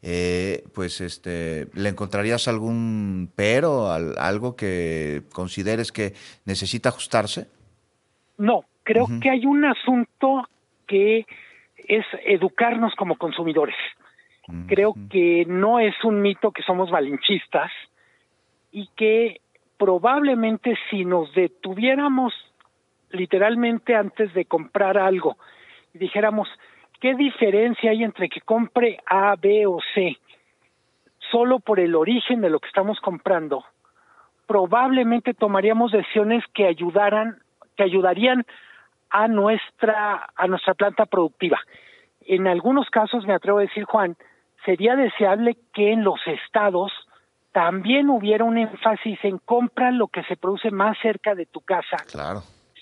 ¿Le encontrarías algún pero, algo que consideres que necesita ajustarse? No, creo que hay un asunto que es educarnos como consumidores. Creo que no es un mito que somos malinchistas y que probablemente si nos detuviéramos literalmente antes de comprar algo y dijéramos, ¿qué diferencia hay entre que compre A, B o C solo por el origen de lo que estamos comprando? Probablemente tomaríamos decisiones que ayudarían a nuestra planta productiva. En algunos casos, me atrevo a decir, Juan, sería deseable que en los estados también hubiera un énfasis en comprar lo que se produce más cerca de tu casa. Claro.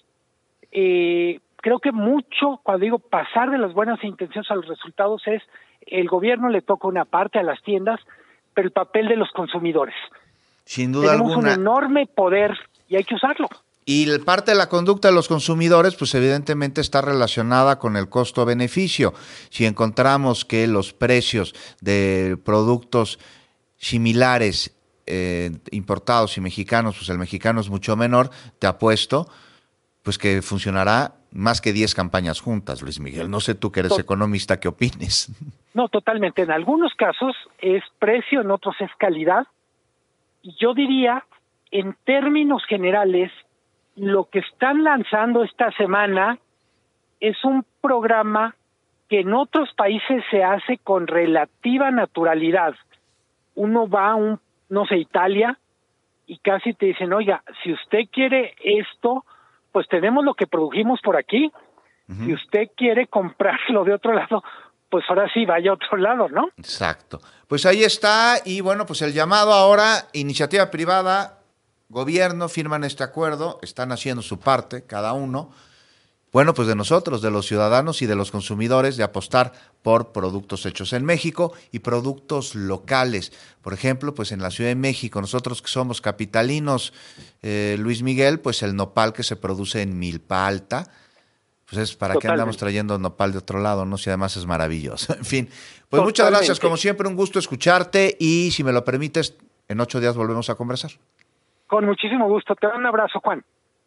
Creo que mucho, cuando digo pasar de las buenas intenciones a los resultados, es el gobierno le toca una parte a las tiendas, pero el papel de los consumidores. Sin duda Tenemos alguna. un enorme poder y hay que usarlo. Y parte de la conducta de los consumidores, pues evidentemente está relacionada con el costo-beneficio. Si encontramos que los precios de productos similares importados y mexicanos, pues el mexicano es mucho menor, te apuesto, pues que funcionará más que 10 campañas juntas, Luis Miguel. No sé tú que eres economista, ¿qué opines? No, totalmente. En algunos casos es precio, en otros es calidad. Y yo diría, en términos generales, lo que están lanzando esta semana es un programa que en otros países se hace con relativa naturalidad. Uno va a Italia, y casi te dicen, oiga, si usted quiere esto, pues tenemos lo que produjimos por aquí. Si usted quiere comprarlo de otro lado, pues ahora sí, vaya a otro lado, ¿no? Exacto. Pues ahí está, y bueno, pues el llamado ahora, iniciativa privada, gobierno, firman este acuerdo, están haciendo su parte, cada uno. Bueno, pues de nosotros, de los ciudadanos y de los consumidores, de apostar por productos hechos en México y productos locales. Por ejemplo, pues en la Ciudad de México, nosotros que somos capitalinos, Luis Miguel, pues el nopal que se produce en Milpa Alta, pues es para qué andamos trayendo nopal de otro lado, ¿no? Si además es maravilloso. En fin, pues muchas gracias, como siempre, un gusto escucharte y si me lo permites, en 8 días volvemos a conversar. Con muchísimo gusto. Te doy un abrazo, Juan.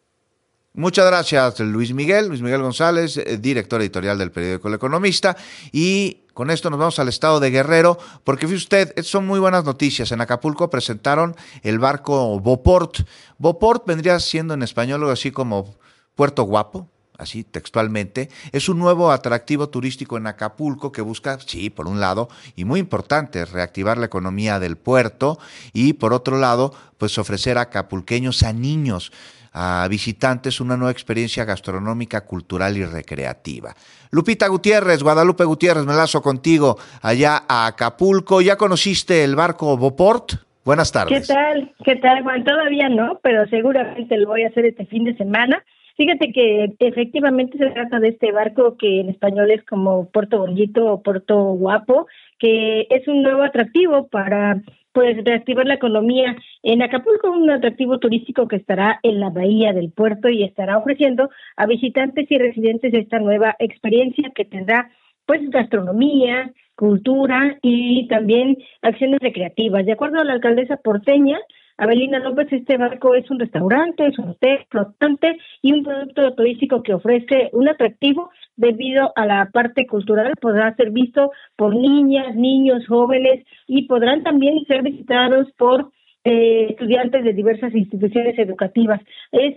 Muchas gracias, Luis Miguel González, director editorial del periódico El Economista. Y con esto nos vamos al estado de Guerrero, porque fíjate usted, son muy buenas noticias. En Acapulco presentaron el barco Boport. Boport vendría siendo en español algo así como Puerto Guapo, así textualmente, es un nuevo atractivo turístico en Acapulco que busca, sí, por un lado, y muy importante, reactivar la economía del puerto y por otro lado, pues ofrecer a acapulqueños, a niños, a visitantes una nueva experiencia gastronómica, cultural y recreativa. Lupita Gutiérrez, Guadalupe Gutiérrez, me lazo contigo allá a Acapulco. ¿Ya conociste el barco Boport? Buenas tardes. ¿Qué tal, Juan? Todavía no, pero seguramente lo voy a hacer este fin de semana. Fíjate que efectivamente se trata de este barco que en español es como Puerto Bonito o Puerto Guapo, que es un nuevo atractivo para reactivar la economía en Acapulco, un atractivo turístico que estará en la bahía del puerto y estará ofreciendo a visitantes y residentes esta nueva experiencia que tendrá gastronomía, cultura y también acciones recreativas. De acuerdo a la alcaldesa porteña, Avelina López, este barco es un restaurante, es un hotel flotante y un producto turístico que ofrece un atractivo debido a la parte cultural. Podrá ser visto por niñas, niños, jóvenes y podrán también ser visitados por estudiantes de diversas instituciones educativas. Es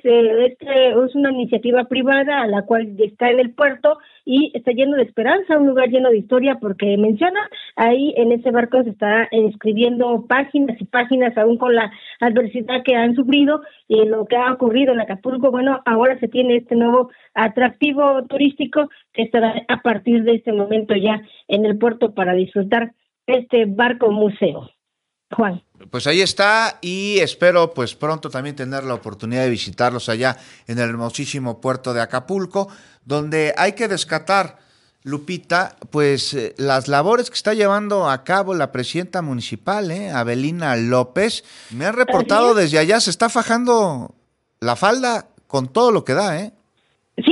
una iniciativa privada a la cual está en el puerto y está lleno de esperanza, un lugar lleno de historia, porque menciona ahí en ese barco se está escribiendo páginas y páginas aún con la adversidad que han sufrido y lo que ha ocurrido en Acapulco. Bueno, ahora se tiene este nuevo atractivo turístico que estará a partir de este momento ya en el puerto para disfrutar este barco museo. Juan. Pues ahí está y espero pues pronto también tener la oportunidad de visitarlos allá en el hermosísimo puerto de Acapulco, donde hay que rescatar, Lupita, pues las labores que está llevando a cabo la presidenta municipal, Avelina López. Me han reportado desde allá, se está fajando la falda con todo lo que da, ¿eh? Sí,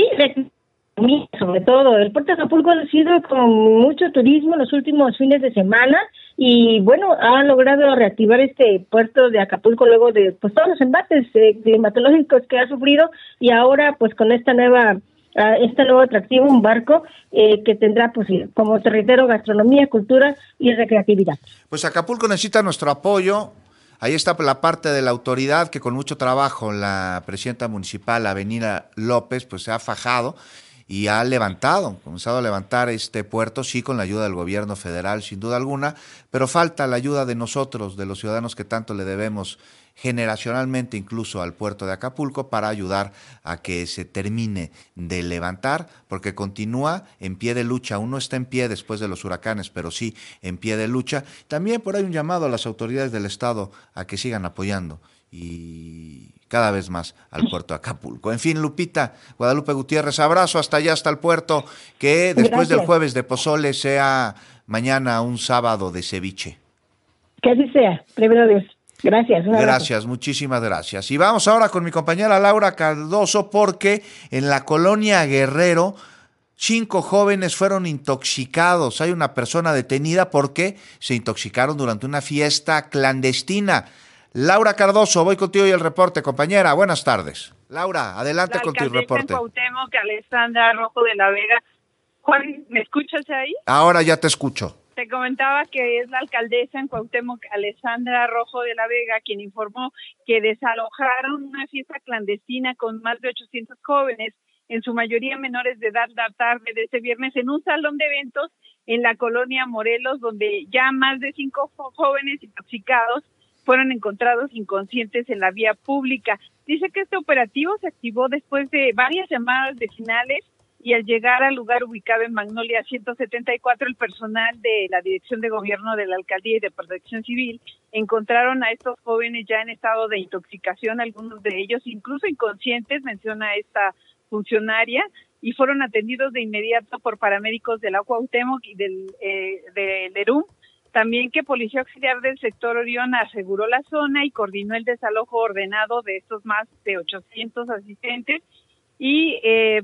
sobre todo. El puerto de Acapulco ha sido con mucho turismo en los últimos fines de semana y bueno, ha logrado reactivar este puerto de Acapulco luego de todos los embates climatológicos que ha sufrido y ahora pues con este nuevo atractivo, un barco que tendrá pues como te reitero gastronomía, cultura y recreatividad. Pues Acapulco necesita nuestro apoyo. Ahí está la parte de la autoridad que con mucho trabajo la presidenta municipal Avelina López pues se ha fajado y ha comenzado a levantar este puerto, sí, con la ayuda del gobierno federal, sin duda alguna, pero falta la ayuda de nosotros, de los ciudadanos que tanto le debemos generacionalmente incluso al puerto de Acapulco para ayudar a que se termine de levantar, porque continúa en pie de lucha. Aún no está en pie después de los huracanes, pero sí en pie de lucha. También por ahí un llamado a las autoridades del Estado a que sigan apoyando y cada vez más al puerto de Acapulco. En fin, Lupita, Guadalupe Gutiérrez, abrazo hasta allá, hasta el puerto, que después del jueves de pozole sea mañana un sábado de ceviche. Que así sea, primero Dios. Gracias. Gracias, muchísimas gracias. Y vamos ahora con mi compañera Laura Cardoso, porque en la colonia Guerrero 5 jóvenes fueron intoxicados. Hay una persona detenida porque se intoxicaron durante una fiesta clandestina. Laura Cardoso, voy contigo y el reporte, compañera. Buenas tardes. Laura, adelante con tu reporte. La alcaldesa en Cuauhtémoc, Alessandra Rojo de la Vega. Juan, ¿me escuchas ahí? Ahora ya te escucho. Te comentaba que es la alcaldesa en Cuauhtémoc, Alessandra Rojo de la Vega, quien informó que desalojaron una fiesta clandestina con más de 800 jóvenes, en su mayoría menores de edad, la tarde de este viernes en un salón de eventos en la colonia Morelos, donde ya más de 5 jóvenes intoxicados fueron encontrados inconscientes en la vía pública. Dice que este operativo se activó después de varias llamadas vecinales y al llegar al lugar ubicado en Magnolia 174, el personal de la Dirección de Gobierno de la Alcaldía y de Protección Civil encontraron a estos jóvenes ya en estado de intoxicación, algunos de ellos incluso inconscientes, menciona esta funcionaria, y fueron atendidos de inmediato por paramédicos de la Cuauhtémoc y del ERUM. También que Policía Auxiliar del sector Orión aseguró la zona y coordinó el desalojo ordenado de estos más de 800 asistentes y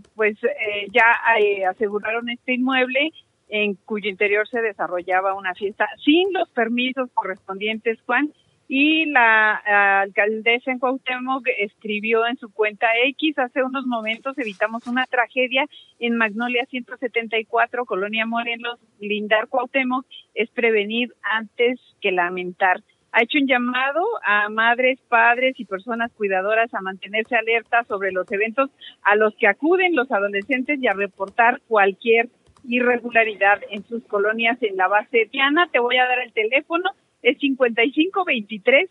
ya aseguraron este inmueble en cuyo interior se desarrollaba una fiesta sin los permisos correspondientes, Juan, y la alcaldesa en Cuauhtémoc escribió en su cuenta X: hace unos momentos evitamos una tragedia en Magnolia 174, Colonia Morelos, Lindar, Cuauhtémoc, es prevenir antes que lamentar. ha hecho un llamado a madres, padres y personas cuidadoras a mantenerse alerta sobre los eventos a los que acuden los adolescentes y a reportar cualquier irregularidad en sus colonias en la base. Diana, te voy a dar el teléfono, es 5523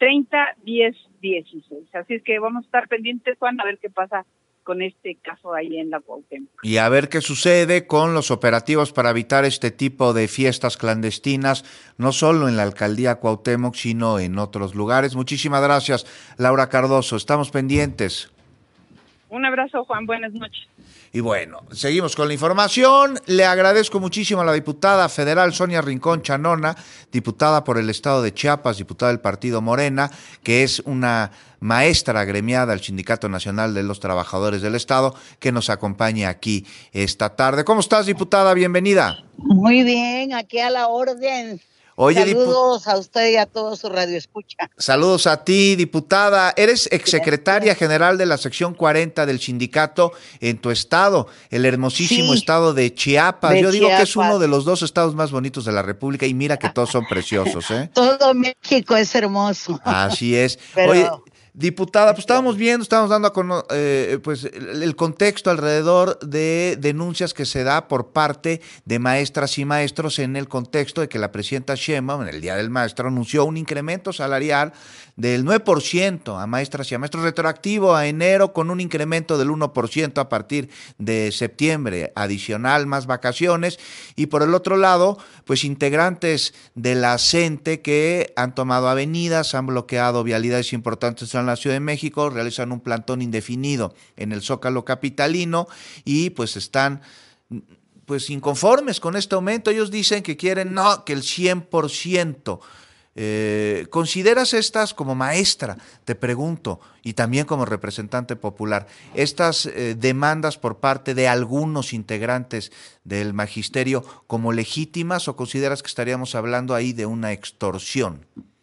301016. Así es que vamos a estar pendientes, Juan, a ver qué pasa con este caso ahí en la Cuauhtémoc. Y a ver qué sucede con los operativos para evitar este tipo de fiestas clandestinas, no solo en la alcaldía Cuauhtémoc, sino en otros lugares. Muchísimas gracias, Laura Cardoso. Estamos pendientes. Un abrazo, Juan. Buenas noches. Y bueno, seguimos con la información. Le agradezco muchísimo a la diputada federal Sonia Rincón Chanona, diputada por el estado de Chiapas, diputada del partido Morena, que es una maestra agremiada al Sindicato Nacional de los Trabajadores del Estado, que nos acompaña aquí esta tarde. ¿Cómo estás, diputada? Bienvenida. Muy bien, aquí a la orden. Oye, saludos a usted y a todo su radio escucha. Saludos a ti, diputada. Eres exsecretaria general de la sección 40 del sindicato en tu estado, el hermosísimo estado de Chiapas. Yo digo que es uno de los 2 estados más bonitos de la República y mira que todos son preciosos, ¿eh? Todo México es hermoso. Así es. Pero... Oye, diputada, pues estábamos dando a pues el contexto alrededor de denuncias que se da por parte de maestras y maestros en el contexto de que la presidenta Sheinbaum en el Día del Maestro anunció un incremento salarial del 9% a maestras y a maestros, retroactivo a enero, con un incremento del 1% a partir de septiembre, adicional, más vacaciones. Y por el otro lado, pues integrantes de la CENTE que han tomado avenidas, han bloqueado vialidades importantes en la Ciudad de México, realizan un plantón indefinido en el Zócalo capitalino y pues están pues inconformes con este aumento. Ellos dicen que quieren que el 100%. ¿Consideras estas, como maestra, te pregunto, y también como representante popular, estas demandas por parte de algunos integrantes del magisterio como legítimas, o consideras que estaríamos hablando ahí de una extorsión?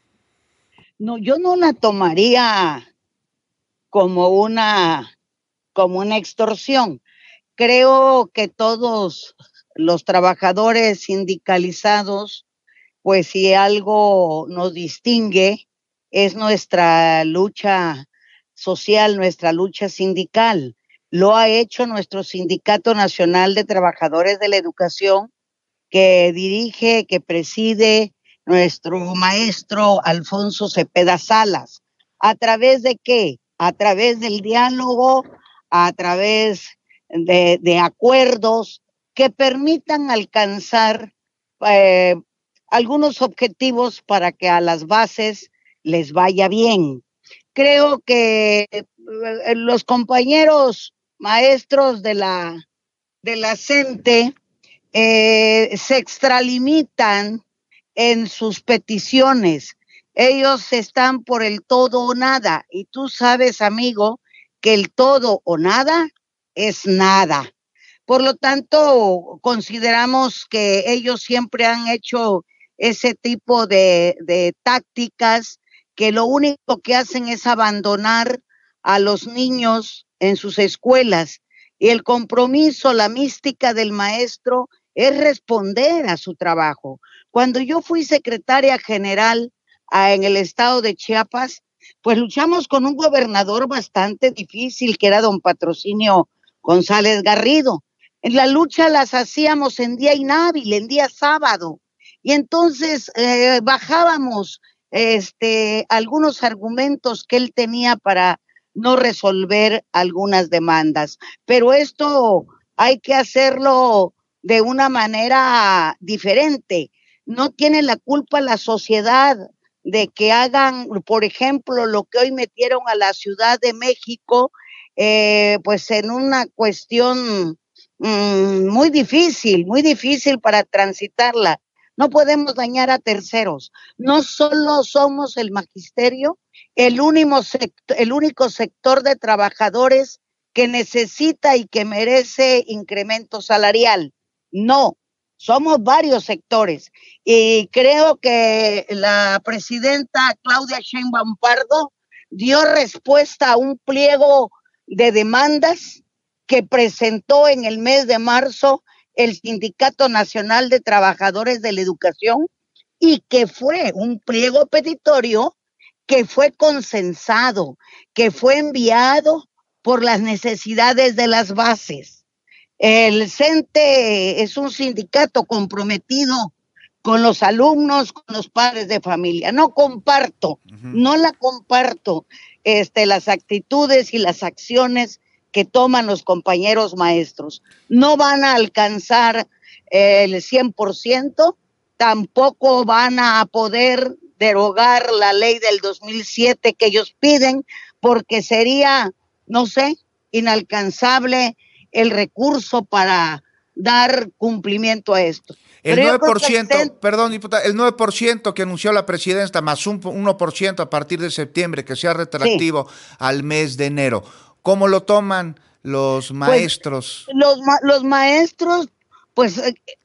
No, yo no la tomaría como una extorsión. Creo que todos los trabajadores sindicalizados, pues si algo nos distingue es nuestra lucha social, nuestra lucha sindical. Lo ha hecho nuestro Sindicato Nacional de Trabajadores de la Educación, que dirige, que preside nuestro maestro Alfonso Cepeda Salas. ¿A través de qué? A través del diálogo, a través de acuerdos que permitan alcanzar algunos objetivos para que a las bases les vaya bien. Creo que los compañeros maestros de la CENTE se extralimitan en sus peticiones. Ellos están por el todo o nada, y tú sabes, amigo, que el todo o nada es nada. Por lo tanto, consideramos que ellos siempre han hecho ese tipo de tácticas que lo único que hacen es abandonar a los niños en sus escuelas. Y el compromiso, la mística del maestro es responder a su trabajo. Cuando yo fui secretaria general en el estado de Chiapas, pues luchamos con un gobernador bastante difícil, que era don Patrocinio González Garrido. En la lucha las hacíamos en día inhábil, en día sábado. Y entonces bajábamos algunos argumentos que él tenía para no resolver algunas demandas. Pero esto hay que hacerlo de una manera diferente. No tiene la culpa la sociedad de que hagan, por ejemplo, lo que hoy metieron a la Ciudad de México, pues en una cuestión muy difícil para transitarla. No podemos dañar a terceros. No solo somos el magisterio, el único sector de trabajadores que necesita y que merece incremento salarial. No, somos varios sectores. Y creo que la presidenta Claudia Sheinbaum Pardo dio respuesta a un pliego de demandas que presentó en el mes de marzo el Sindicato Nacional de Trabajadores de la Educación, y que fue un pliego petitorio que fue consensado, que fue enviado por las necesidades de las bases. El CENTE es un sindicato comprometido con los alumnos, con los padres de familia. No comparto las actitudes y las acciones que toman los compañeros maestros. No van a alcanzar el 100%, tampoco van a poder derogar la ley del 2007 que ellos piden, porque sería, inalcanzable el recurso para dar cumplimiento a esto. El 9%, perdón, diputada, el 9% que anunció la presidenta, más un 1% a partir de septiembre, que sea retroactivo al mes de enero. ¿Cómo lo toman los maestros? Pues, los maestros, pues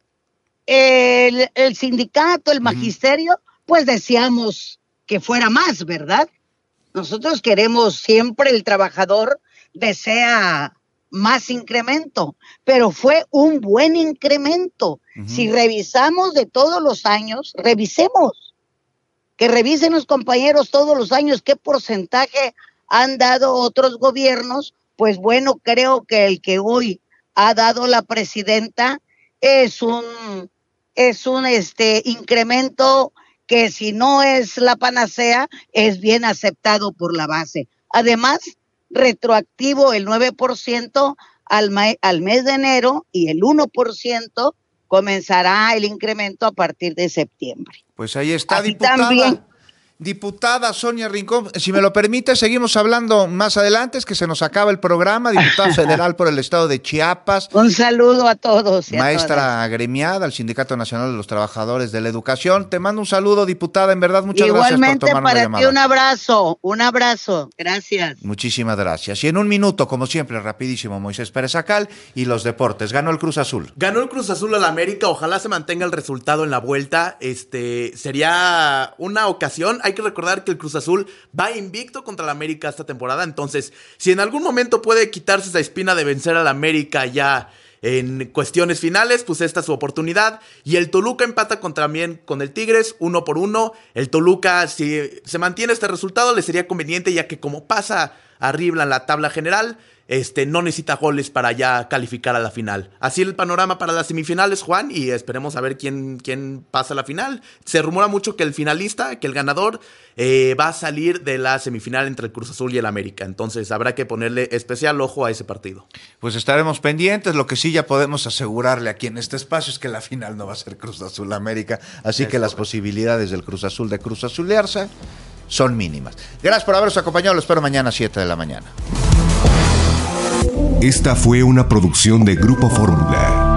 el sindicato, el magisterio, pues deseamos que fuera más, ¿verdad? Nosotros queremos siempre, el trabajador desea más incremento, pero fue un buen incremento. Si revisamos de todos los años, que revisen los compañeros todos los años qué porcentaje han dado otros gobiernos. Pues bueno, creo que el que hoy ha dado la presidenta es un incremento que, si no es la panacea, es bien aceptado por la base. Además, retroactivo el 9% al mes de enero, y el 1% comenzará el incremento a partir de septiembre. Pues ahí está, diputada. Diputada Sonia Rincón, si me lo permite, seguimos hablando más adelante, es que se nos acaba el programa. Diputada federal por el estado de Chiapas. Un saludo a todos. Maestra agremiada al Sindicato Nacional de los Trabajadores de la Educación. Te mando un saludo, diputada, en verdad, muchas gracias por tomar una llamada. Igualmente para ti un abrazo, gracias. Muchísimas gracias. Y en un minuto, como siempre, rapidísimo, Moisés Pérez Acal y los deportes. Ganó el Cruz Azul. Ganó el Cruz Azul al América, ojalá se mantenga el resultado en la vuelta. Sería una ocasión. Hay que recordar que el Cruz Azul va invicto contra el América esta temporada, entonces si en algún momento puede quitarse esa espina de vencer al América ya en cuestiones finales, pues esta es su oportunidad. Y el Toluca empata también con el Tigres 1-1. El Toluca, si se mantiene este resultado, le sería conveniente, ya que como pasa arriba en la tabla general, no necesita goles para ya calificar a la final. Así el panorama para las semifinales, Juan, y esperemos a ver quién pasa a la final. Se rumora mucho que el finalista, que el ganador, va a salir de la semifinal entre el Cruz Azul y el América. Entonces habrá que ponerle especial ojo a ese partido. Pues estaremos pendientes. Lo que sí ya podemos asegurarle aquí en este espacio es que la final no va a ser Cruz Azul América. Así que las posibilidades del Cruz Azul de Cruz Azulearse son mínimas. Gracias por habernos acompañado. Lo espero mañana a 7 de la mañana. Esta fue una producción de Grupo Fórmula.